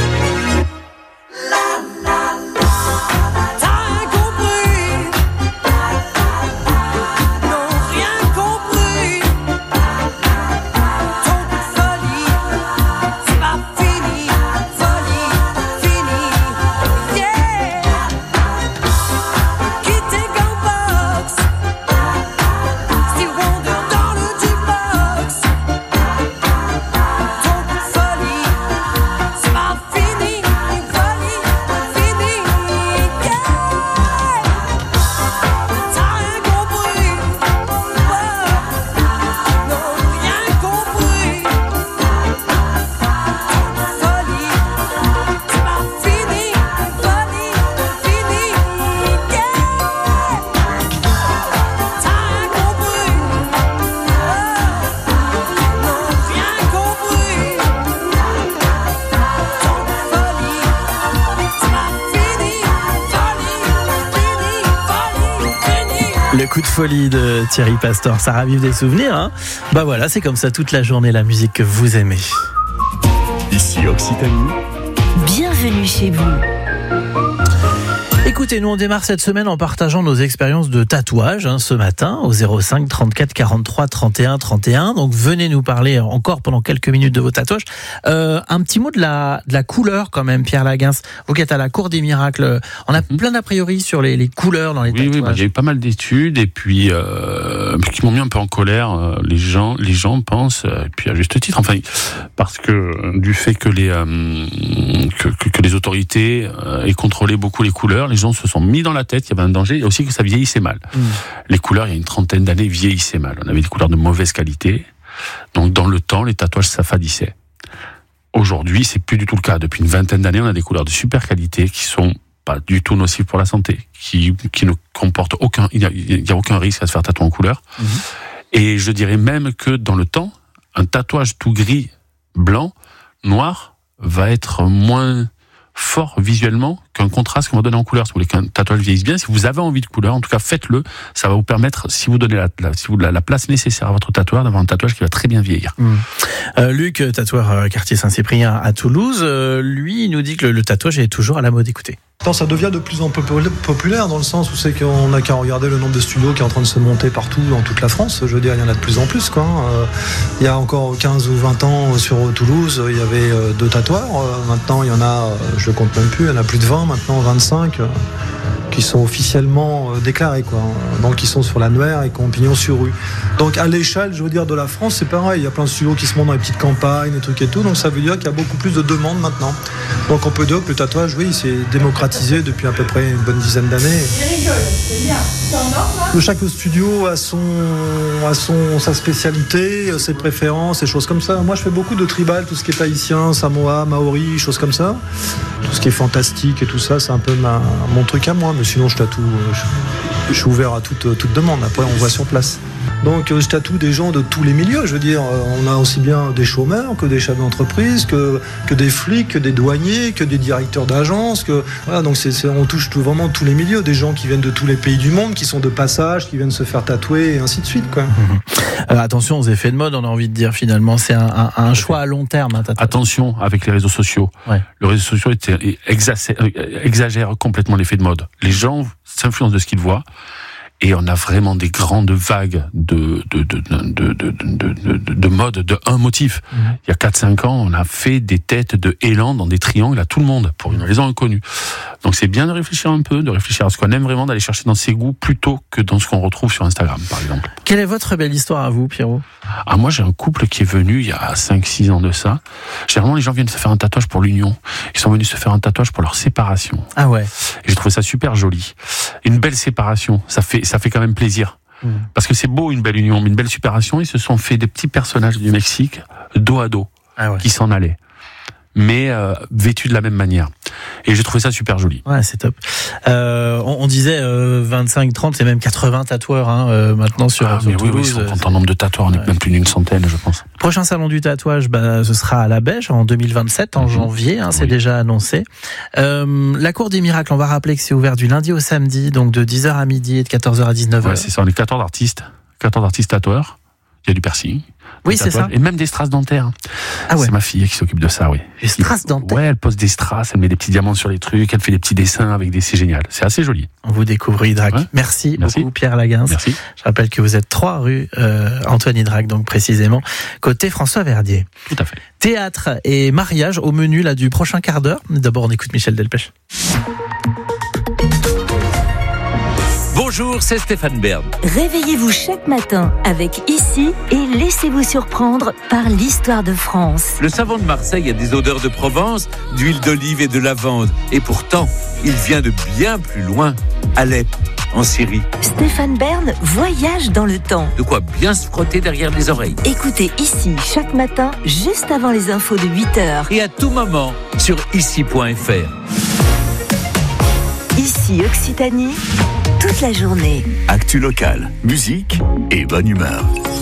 La la la, t'as rien compris. Non, rien compris. Ton coup de folie, c'est pas fini. Folie, fini, yeah. Quitter Gangbox, Stevie Wonder dans le jukebox. Ton coup de folie, c'est pas fini. Folie, fini, yeah. T'as rien compris. Non, rien compris. Folie, c'est pas fini. Folie, fini, yeah. T'as rien compris. Non, rien compris. Folie, c'est pas fini. Folie, fini, fini. Le coup de folie de Thierry Pastor, ça ravive des souvenirs, hein. Bah voilà, c'est comme ça toute la journée, la musique que vous aimez. Ici Occitanie, Bienvenue chez vous. Écoutez, nous on démarre cette semaine en partageant nos expériences de tatouage, hein, ce matin au zéro cinq trente-quatre quarante-trois trente et un trente et un. Donc venez nous parler encore pendant quelques minutes de vos tatouages. Euh, un petit mot de la de la couleur quand même, Pierre Laguens. Vous qui êtes à la Cour des Miracles, on a plein d'a priori sur les, les couleurs dans les Oui, oui, bah, tatouages. il y a eu pas mal d'études et puis euh, qui m'ont mis un peu en colère. euh, Les gens, les gens pensent, euh, et puis à juste titre, enfin, parce que euh, du fait que les euh, que, que, que les autorités euh, aient contrôlé beaucoup les couleurs, les gens se sont mis dans la tête qu'il y avait un danger et aussi que ça vieillissait mal. Mmh. Les couleurs, il y a une trentaine d'années, vieillissaient mal. On avait des couleurs de mauvaise qualité, donc dans le temps, les tatouages s'affadissaient. Aujourd'hui, c'est plus du tout le cas. Depuis une vingtaine d'années, on a des couleurs de super qualité qui sont pas du tout nocives pour la santé, qui, qui ne comportent aucun, il y a, il y a aucun risque à se faire tatouer en couleur. Mmh. Et je dirais même que dans le temps, un tatouage tout gris, blanc, noir, va être moins fort visuellement qu'un contraste qu'on va donner en couleur. Si vous voulez qu'un tatouage vieillisse bien, si vous avez envie de couleur, en tout cas faites-le. Ça va vous permettre, si vous donnez la, la, si vous, la, la place nécessaire à votre tatouage, d'avoir un tatouage qui va très bien vieillir. Mmh. Euh, Luc, tatoueur euh, quartier Saint-Cyprien à Toulouse, euh, lui, il nous dit que le, le tatouage est toujours à la mode. Écoutez. Non, ça devient de plus en plus populaire dans le sens où c'est qu'on n'a qu'à regarder le nombre de studios qui est en train de se monter partout dans toute la France. Je veux dire, il y en a de plus en plus, quoi. Euh, il y a encore quinze ou vingt ans sur Toulouse, il y avait euh, deux tatoueurs. Euh, maintenant, il y en a, euh, je ne compte même plus, il y en a plus de vingt, maintenant vingt-cinq, euh, qui sont officiellement euh, déclarés, quoi. Donc, qui sont sur l'annuaire et qui ont pignon sur rue. Donc, à l'échelle, je veux dire, de la France, c'est pareil. Il y a plein de studios qui se montent dans les petites campagnes, des trucs et tout. Donc, ça veut dire qu'il y a beaucoup plus de demandes maintenant. Donc, on peut dire que le tatouage, oui, c'est démocratisé depuis à peu près une bonne dizaine d'années. Chaque studio a son, a son, sa spécialité, ses préférences, et choses comme ça. Moi, je fais beaucoup de tribal, tout ce qui est tahitien, samoa, maori, choses comme ça. Tout ce qui est fantastique et tout ça, c'est un peu ma, mon truc à moi. Mais sinon, je tatoue, je, je suis ouvert à toute, toute demande. Après, on voit sur place. Donc, je tatoue des gens de tous les milieux. Je veux dire, on a aussi bien des chômeurs que des chefs d'entreprise, que, que des flics, que des douaniers, que des directeurs d'agence. Que, voilà, donc, c'est, c'est, on touche tout, vraiment tous les milieux. Des gens qui viennent de tous les pays du monde, qui sont de passage, qui viennent se faire tatouer, et ainsi de suite, quoi. Mmh. Euh, attention aux effets de mode, on a envie de dire, finalement. C'est un, un, un choix à long terme. Un Attention avec les réseaux sociaux. Ouais. Les réseaux sociaux exagèrent complètement l'effet de mode. Les gens s'influencent de ce qu'ils voient. Et on a vraiment des grandes vagues de de de de de de, de, de mode de un motif. Mmh. Il y a quatre cinq ans, on a fait des têtes de élan dans des triangles à tout le monde pour une raison inconnue. Donc c'est bien de réfléchir un peu, de réfléchir à ce qu'on aime vraiment, d'aller chercher dans ses goûts plutôt que dans ce qu'on retrouve sur Instagram, par exemple. Quelle est votre belle histoire à vous, Pierrot ? Ah, moi, j'ai un couple qui est venu il y a cinq six ans de ça. Généralement, les gens viennent se faire un tatouage pour l'union. Ils sont venus se faire un tatouage pour leur séparation. Ah ouais. Et j'ai trouvé ça super joli. Une belle séparation, ça fait ça fait quand même plaisir. Mmh. Parce que c'est beau une belle union, mais une belle séparation, ils se sont fait des petits personnages du Mexique dos à dos, ah ouais. qui s'en allaient. mais euh, vêtus de la même manière. Et j'ai trouvé ça super joli. Ouais, c'est top. Euh, on, on disait euh, vingt-cinq, trente, et même quatre-vingts tatoueurs hein, euh, maintenant sur, ah, sur mais Toulouse. Oui, oui, si on compte en nombre de tatoueurs, on est ouais. même plus d'une centaine, je pense. Prochain salon du tatouage, bah, ce sera à la Bège en deux mille vingt-sept, en mmh. janvier, hein, c'est oui. déjà annoncé. Euh, la Cour des Miracles, on va rappeler que c'est ouvert du lundi au samedi, donc de dix heures à midi et de quatorze heures à dix-neuf heures. Ouais, c'est ça, on est quatorze artistes, quatorze artistes tatoueurs. Il y a du piercing. Oui, c'est ça. Et même des strass dentaires. Ah ouais. C'est ma fille qui s'occupe de ça, oui. Des strass dentaires. Ouais, elle pose des strass, elle met des petits diamants sur les trucs, elle fait des petits dessins avec des. C'est génial. C'est assez joli. On vous découvre Hydrac. Ouais. Merci, Merci beaucoup, Pierre Laguens. Merci. Je rappelle que vous êtes trois rue euh, Antoine Hydrac, donc précisément, côté François Verdier. Tout à fait. Théâtre et mariage au menu là du prochain quart d'heure. D'abord, on écoute Michel Delpech. Bonjour, c'est Stéphane Bern. Réveillez-vous chaque matin avec Ici et laissez-vous surprendre par l'histoire de France. Le savon de Marseille a des odeurs de Provence, d'huile d'olive et de lavande. Et pourtant, il vient de bien plus loin, Alep, en Syrie. Stéphane Bern voyage dans le temps. De quoi bien se frotter derrière les oreilles. Écoutez Ici chaque matin, juste avant les infos de huit heures. Et à tout moment, sur ici point f r. Ici Occitanie, toute la journée. Actu locale, musique et bonne humeur.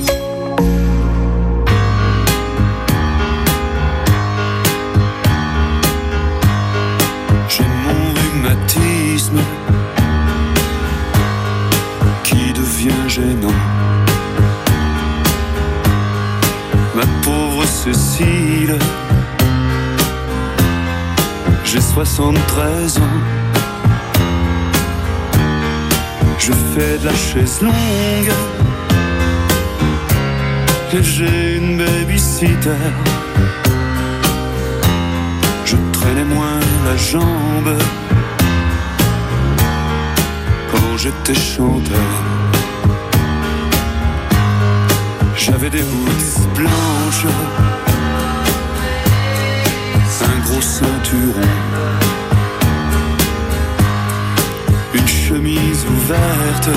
J'ai mon rhumatisme qui devient gênant. Ma pauvre Cécile, j'ai soixante-treize ans. Je fais de la chaise longue et j'ai une babysitter. Je traînais moins la jambe quand j'étais chanteur. J'avais des boots blanches, un gros ceinturon, une chemise ouverte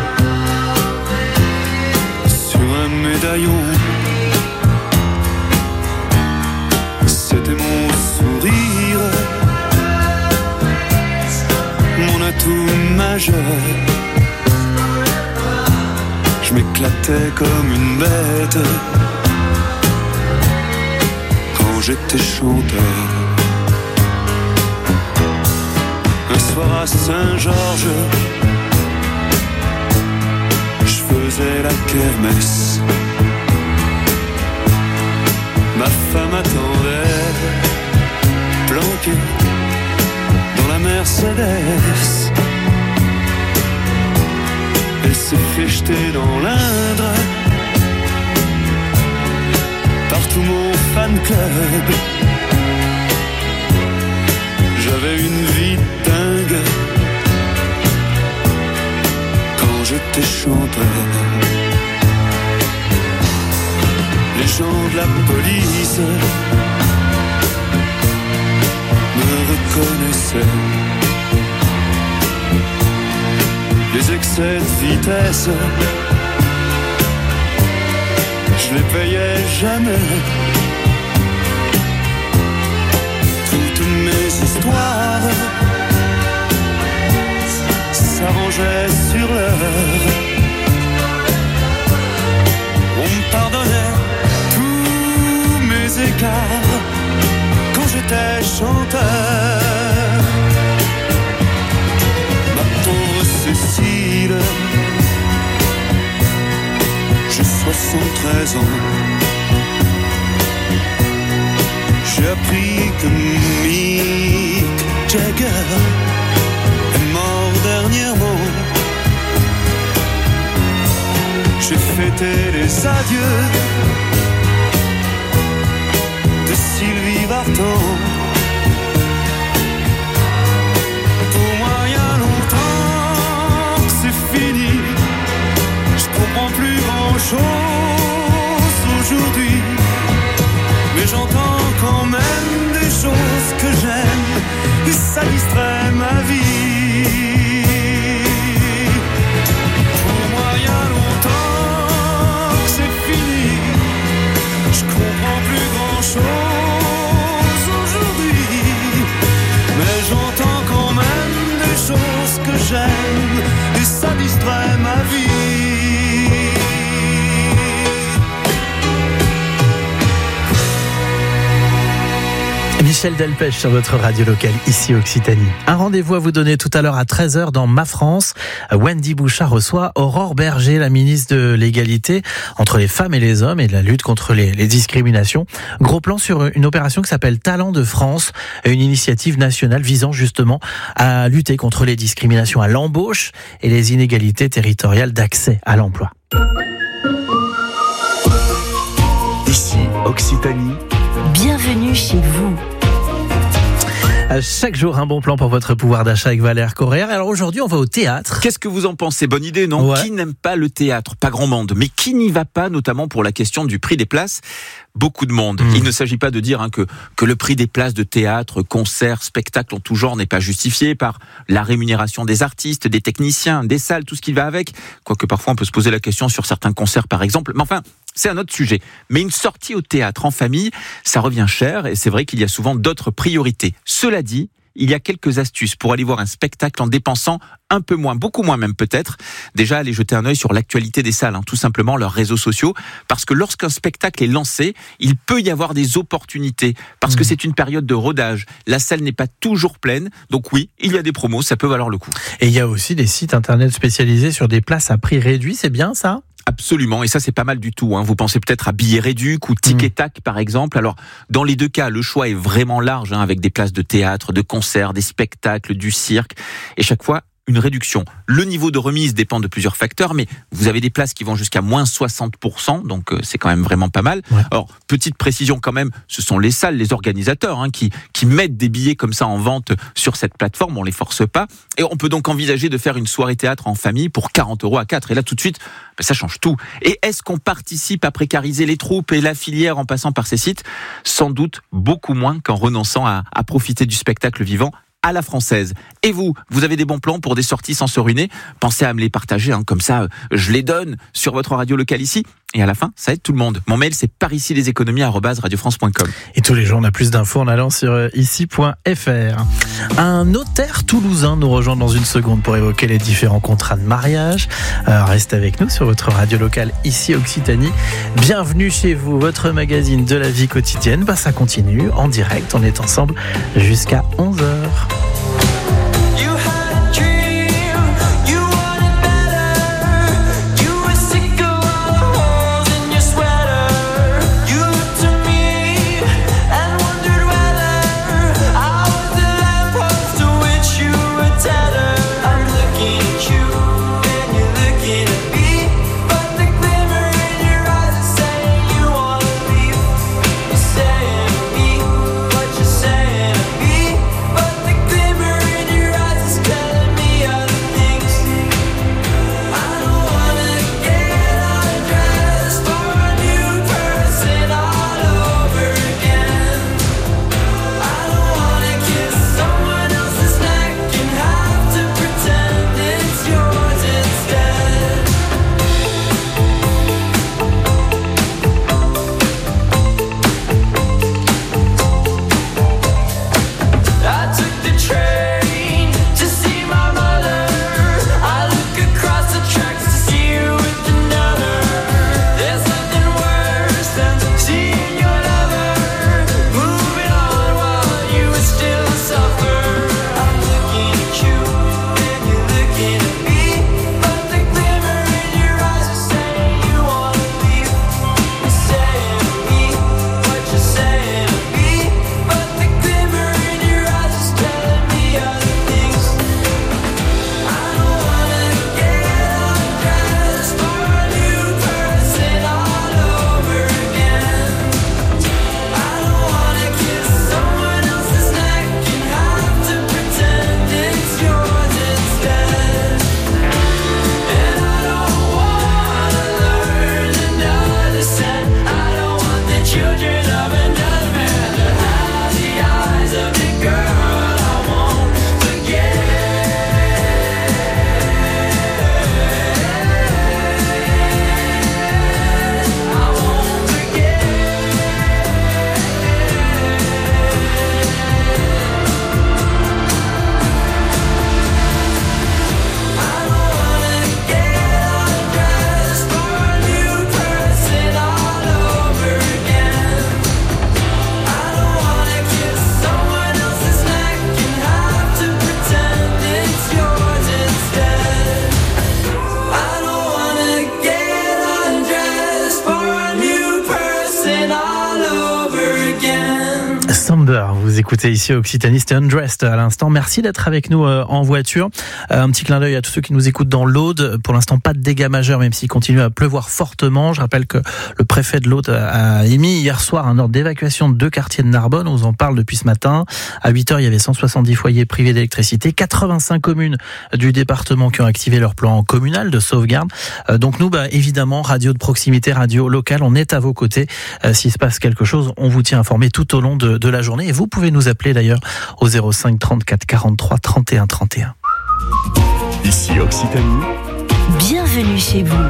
sur un médaillon. C'était mon sourire, mon atout majeur. Je m'éclatais comme une bête quand j'étais chanteur. Un soir à Saint-Georges, je faisais la kermesse. Ma femme attendait, planquée dans la Mercedes. Elle s'est fait jeter dans l'Indre par tout mon fan club. J'avais une vie dingue quand j'étais chanteur. Les gens de la police me reconnaissaient. Les excès de vitesse, je les payais jamais. Toutes mes histoires s'arrangeaient sur l'heure. On me pardonnait tous mes écarts quand j'étais chanteur. Ma pauvre Cécile, j'ai soixante-treize ans. J'ai appris que Mick Jagger est mort dernièrement. J'ai fêté les adieux de Sylvie Vartan. Pour moi, il y a longtemps que c'est fini. Je comprends plus grand-chose aujourd'hui, mais j'entends quand même des choses que j'aime, et ça distrait ma vie. Pour moi, il y a longtemps que c'est fini. Je comprends plus grand chose aujourd'hui. ça distrait ma vie. Michel Delpech sur votre radio locale, ici Occitanie. Un rendez-vous à vous donner tout à l'heure à treize heures dans Ma France. Wendy Bouchard reçoit Aurore Berger, la ministre de l'égalité entre les femmes et les hommes et de la lutte contre les, les discriminations. Gros plan sur une opération qui s'appelle Talent de France, une initiative nationale visant justement à lutter contre les discriminations à l'embauche et les inégalités territoriales d'accès à l'emploi. Ici Occitanie. Bienvenue chez vous. Chaque jour, un bon plan pour votre pouvoir d'achat avec Valère Correa. Alors aujourd'hui, on va au théâtre. Qu'est-ce que vous en pensez? Bonne idée, non? Ouais. Qui n'aime pas le théâtre? Pas grand monde. Mais qui n'y va pas, notamment pour la question du prix des places? Beaucoup de monde. Mmh. Il ne s'agit pas de dire hein, que, que le prix des places de théâtre, concerts, spectacles en tout genre n'est pas justifié par la rémunération des artistes, des techniciens, des salles, tout ce qui va avec. Quoique parfois on peut se poser la question sur certains concerts par exemple. Mais enfin, c'est un autre sujet. Mais une sortie au théâtre en famille, ça revient cher et c'est vrai qu'il y a souvent d'autres priorités. Cela dit, il y a quelques astuces pour aller voir un spectacle en dépensant un peu moins, beaucoup moins même peut-être. Déjà, aller jeter un œil sur l'actualité des salles, hein, tout simplement leurs réseaux sociaux, parce que lorsqu'un spectacle est lancé, il peut y avoir des opportunités, parce mmh. que c'est une période de rodage. La salle n'est pas toujours pleine, donc oui, il y a des promos, ça peut valoir le coup. Et il y a aussi des sites internet spécialisés sur des places à prix réduit, c'est bien ça ? Absolument, et ça c'est pas mal du tout. Hein. Vous pensez peut-être à Billets Réduc ou Tic et Tac par exemple. Alors dans les deux cas, le choix est vraiment large, hein, avec des places de théâtre, de concerts, des spectacles, du cirque, et chaque fois une réduction. Le niveau de remise dépend de plusieurs facteurs, mais vous avez des places qui vont jusqu'à moins soixante pour cent, donc euh, c'est quand même vraiment pas mal. Ouais. Alors, petite précision quand même, ce sont les salles, les organisateurs hein, qui, qui mettent des billets comme ça en vente sur cette plateforme, on les force pas. Et on peut donc envisager de faire une soirée théâtre en famille pour quarante euros à quatre. Et là, tout de suite, ben, ça change tout. Et est-ce qu'on participe à précariser les troupes et la filière en passant par ces sites? Sans doute beaucoup moins qu'en renonçant à, à profiter du spectacle vivant à la française. Et vous, vous avez des bons plans pour des sorties sans se ruiner? Pensez à me les partager, hein, comme ça, je les donne sur votre radio locale ici. Et à la fin, ça aide tout le monde. Mon mail, c'est par ici les économies arobase radio france point com. Et tous les jours, on a plus d'infos en allant sur ici point f r. Un notaire toulousain nous rejoint dans une seconde pour évoquer les différents contrats de mariage. Alors, restez avec nous sur votre radio locale ici Occitanie. Bienvenue chez vous, votre magazine de la vie quotidienne. Bah, ça continue en direct. On est ensemble jusqu'à onze heures. Saying me, but you're saying me, but Alexander, vous écoutez ici Occitanie, c'était Undressed à l'instant. Merci d'être avec nous euh, en voiture. Euh, un petit clin d'œil à tous ceux qui nous écoutent dans l'Aude. Pour l'instant, pas de dégâts majeurs, même s'il continue à pleuvoir fortement. Je rappelle que le préfet de l'Aude a émis hier soir un ordre d'évacuation de deux quartiers de Narbonne. On vous en parle depuis ce matin. À huit heures, il y avait cent soixante-dix foyers privés d'électricité. quatre-vingt-cinq communes du département qui ont activé leur plan communal de sauvegarde. Euh, donc nous, bah, évidemment, radio de proximité, radio locale, on est à vos côtés. Euh, s'il se passe quelque chose, on vous tient informé tout au long de, de la journée. Et vous pouvez nous appeler d'ailleurs au zéro cinq trente-quatre quarante-trois trente et un trente et un. Ici Occitanie. Bienvenue chez vous.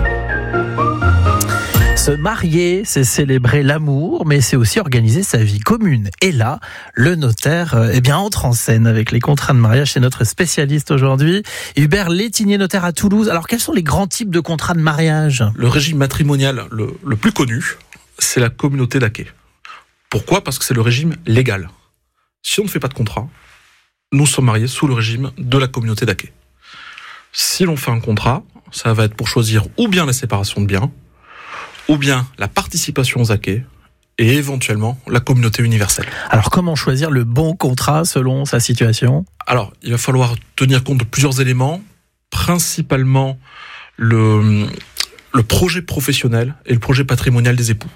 Se marier, c'est célébrer l'amour, mais c'est aussi organiser sa vie commune. Et là, le notaire euh, eh bien, entre en scène avec les contrats de mariage. C'est notre spécialiste aujourd'hui, Hubert Létinier, notaire à Toulouse. Alors, quels sont les grands types de contrats de mariage ? Le régime matrimonial le, le plus connu, c'est la communauté d'acquêt. Pourquoi ? Parce que c'est le régime légal. Si on ne fait pas de contrat, nous sommes mariés sous le régime de la communauté d'acquêt. Si l'on fait un contrat, ça va être pour choisir ou bien la séparation de biens, ou bien la participation aux acquêts, et éventuellement la communauté universelle. Alors comment choisir le bon contrat selon sa situation ? Alors, il va falloir tenir compte de plusieurs éléments, principalement le, le projet professionnel et le projet patrimonial des époux.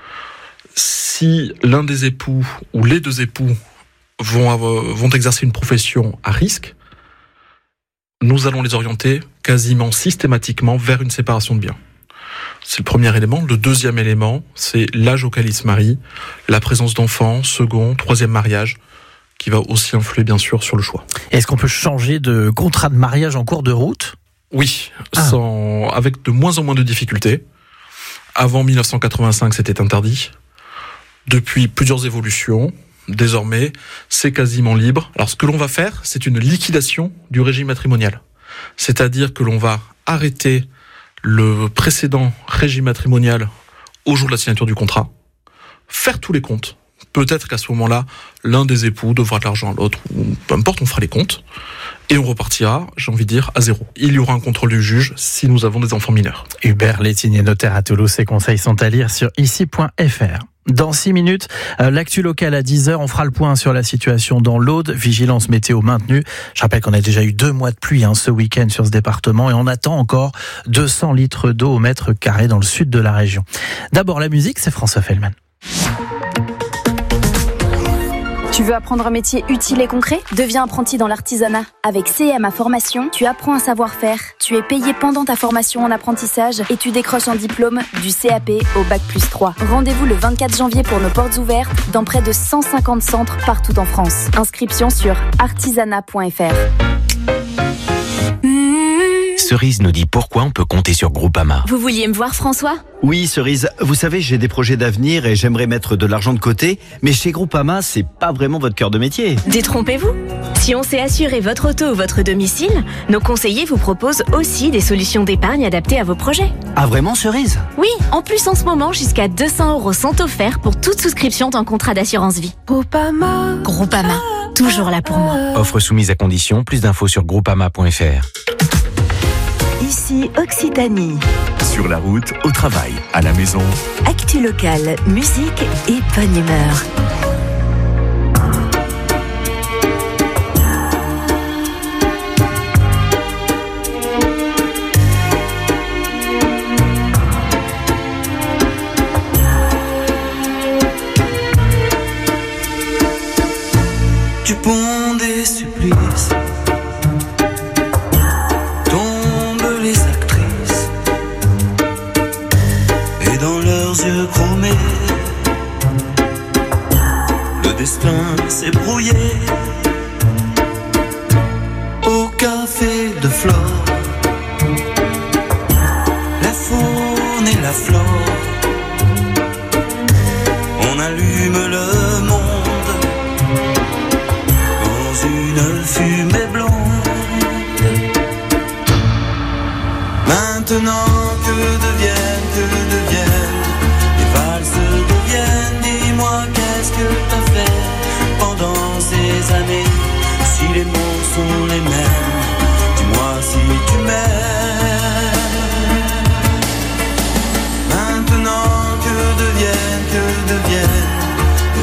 Si l'un des époux ou les deux époux vont, avoir, vont exercer une profession à risque, nous allons les orienter quasiment systématiquement vers une séparation de biens. C'est le premier élément. Le deuxième élément, c'est l'âge auquel ils se marient, la présence d'enfants, second, troisième mariage, qui va aussi influer bien sûr sur le choix. Est-ce qu'on peut changer de contrat de mariage en cours de route ? Oui, ah. sans, avec de moins en moins de difficultés. Avant dix-neuf cent quatre-vingt-cinq, c'était interdit. Depuis plusieurs évolutions, désormais, c'est quasiment libre. Alors ce que l'on va faire, c'est une liquidation du régime matrimonial. C'est-à-dire que l'on va arrêter le précédent régime matrimonial au jour de la signature du contrat, faire tous les comptes. Peut-être qu'à ce moment-là, l'un des époux devra de l'argent à l'autre, ou peu importe, on fera les comptes, et on repartira, j'ai envie de dire, à zéro. Il y aura un contrôle du juge si nous avons des enfants mineurs. Hubert Létinier, notaire à Toulouse, ses conseils sont à lire sur ici point f r. Dans six minutes, l'actu locale à dix heures, on fera le point sur la situation dans l'Aude, vigilance météo maintenue. Je rappelle qu'on a déjà eu deux mois de pluie hein, ce week-end sur ce département et on attend encore deux cents litres d'eau au mètre carré dans le sud de la région. D'abord la musique, c'est François Fellman. Tu veux apprendre un métier utile et concret ? Deviens apprenti dans l'artisanat. Avec C M A Formation, tu apprends un savoir-faire. Tu es payé pendant ta formation en apprentissage et tu décroches un diplôme du C A P au bac plus trois. Rendez-vous le vingt-quatre janvier pour nos portes ouvertes dans près de cent cinquante centres partout en France. Inscription sur artisanat point f r. Cerise nous dit pourquoi on peut compter sur Groupama. Vous vouliez me voir, François ? Oui, Cerise. Vous savez, j'ai des projets d'avenir et j'aimerais mettre de l'argent de côté, mais chez Groupama, c'est pas vraiment votre cœur de métier. Détrompez-vous. Si on sait assurer votre auto ou votre domicile, nos conseillers vous proposent aussi des solutions d'épargne adaptées à vos projets. Ah vraiment, Cerise ? Oui, en plus en ce moment, jusqu'à deux cents euros sont offerts pour toute souscription d'un contrat d'assurance vie. Groupama. Groupama, toujours là pour moi. Offre soumise à condition, plus d'infos sur groupama point f r. Ici Occitanie. Sur la route, au travail, à la maison. Actu locale, musique et bonne humeur. Du pont des supplices tombent les actrices, et dans leurs yeux chromés, le destin s'est brouillé. Au café de Flore, la faune et la flore, on allume le monde une fumée blonde. Maintenant que deviennent, que deviennent les valses deviennent. Dis-moi qu'est-ce que t'as fait pendant ces années? Si les mots sont les mêmes, dis-moi si tu m'aimes. Maintenant que deviennent, que deviennent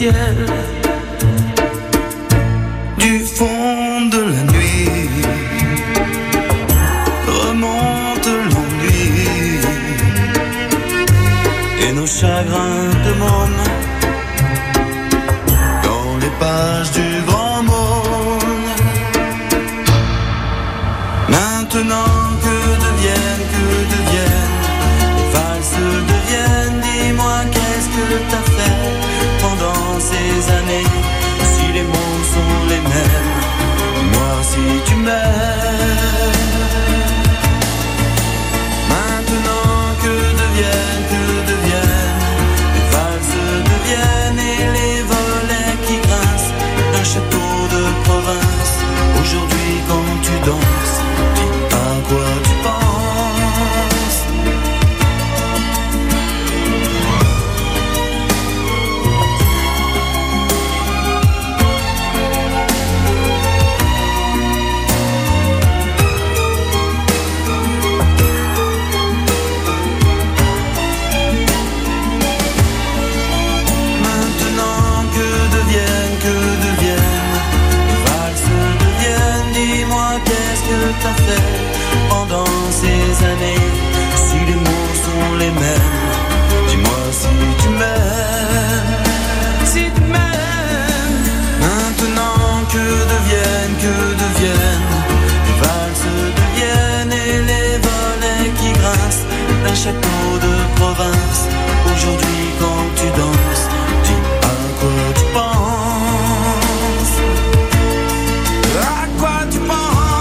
ciel. Du fond de la nuit remonte l'ennui et nos chagrins de môme dans les pages du grand monde. Maintenant que deviennent, que deviennent les valses deviennent. Dis-moi qu'est-ce que t'as fait pendant ces années? Si les mots sont les mêmes, dis-moi si tu m'aimes. Maintenant que deviennent, que deviennent les valses deviennent et les volets qui grincent d'un château de province. Aujourd'hui quand tu danses, dis à quoi tu penses. T'as fait pendant ces années? Si les mots sont les mêmes, dis-moi si tu m'aimes. Si tu m'aimes. Maintenant que deviennent, que deviennent les valses deviennent et les volets qui grincent d'un château de province. Aujourd'hui quand tu danses, dis à quoi tu penses. À quoi tu penses.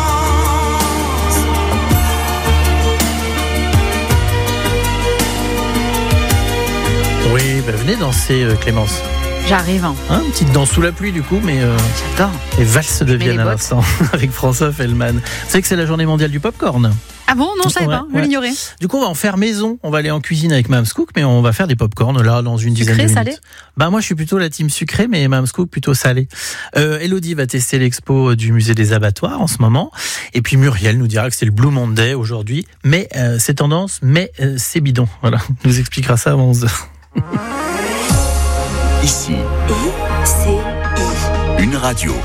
Oui, bah venez danser, euh, Clémence. J'arrive. Hein. Hein, une petite danse sous la pluie, du coup, mais. Euh, J'adore. Les valses de Je mets Vienne les à bottes. l'instant, avec François Fellman. Vous savez que c'est la journée mondiale du popcorn. Ah bon? Non, je savais Ouais, pas. Je ouais. l'ignorais. Du coup, on va en faire maison. On va aller en cuisine avec Mams Cook, mais on va faire des popcorn là dans une dizaine de Sucré, minutes. salé? Bah moi, je suis plutôt la team sucré, mais Mams Cook plutôt salé. Euh, Elodie va tester l'expo du musée des abattoirs en ce moment, et puis Muriel nous dira que c'est le Blue Monday aujourd'hui. Mais euh, c'est tendance, mais euh, c'est bidon. Voilà, on nous expliquera ça avant onze heures. Ici, I C I. une radio.